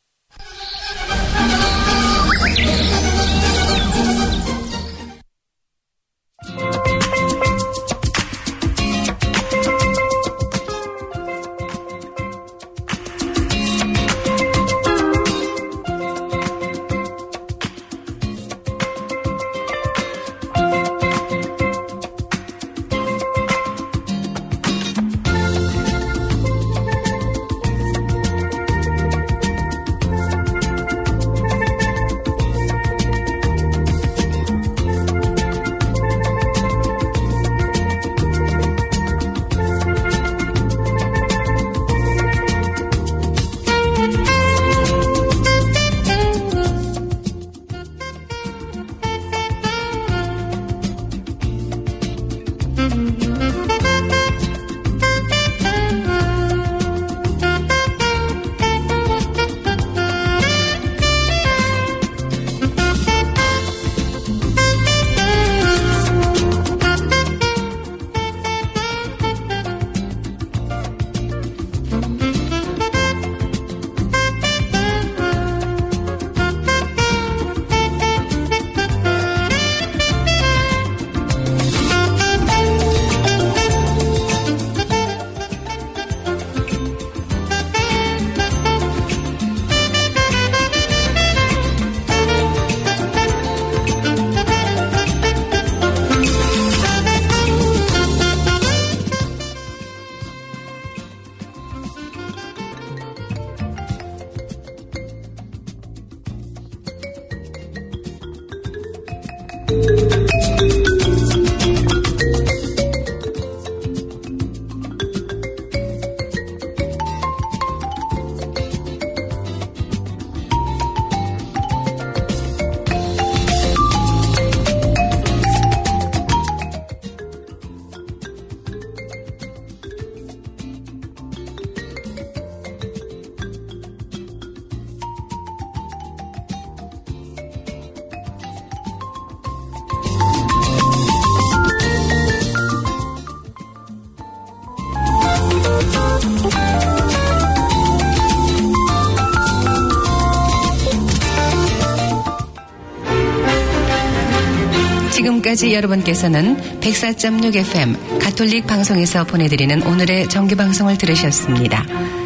지금까지 여러분께서는 백사 점 육 에프엠 가톨릭 방송에서 보내드리는 오늘의 정규방송을 들으셨습니다.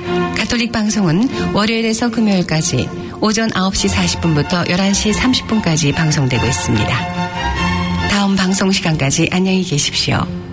가톨릭 방송은 월요일에서 금요일까지 오전 아홉 시 사십 분부터 열한 시 삼십 분까지 방송되고 있습니다. 다음 방송 시간까지 안녕히 계십시오.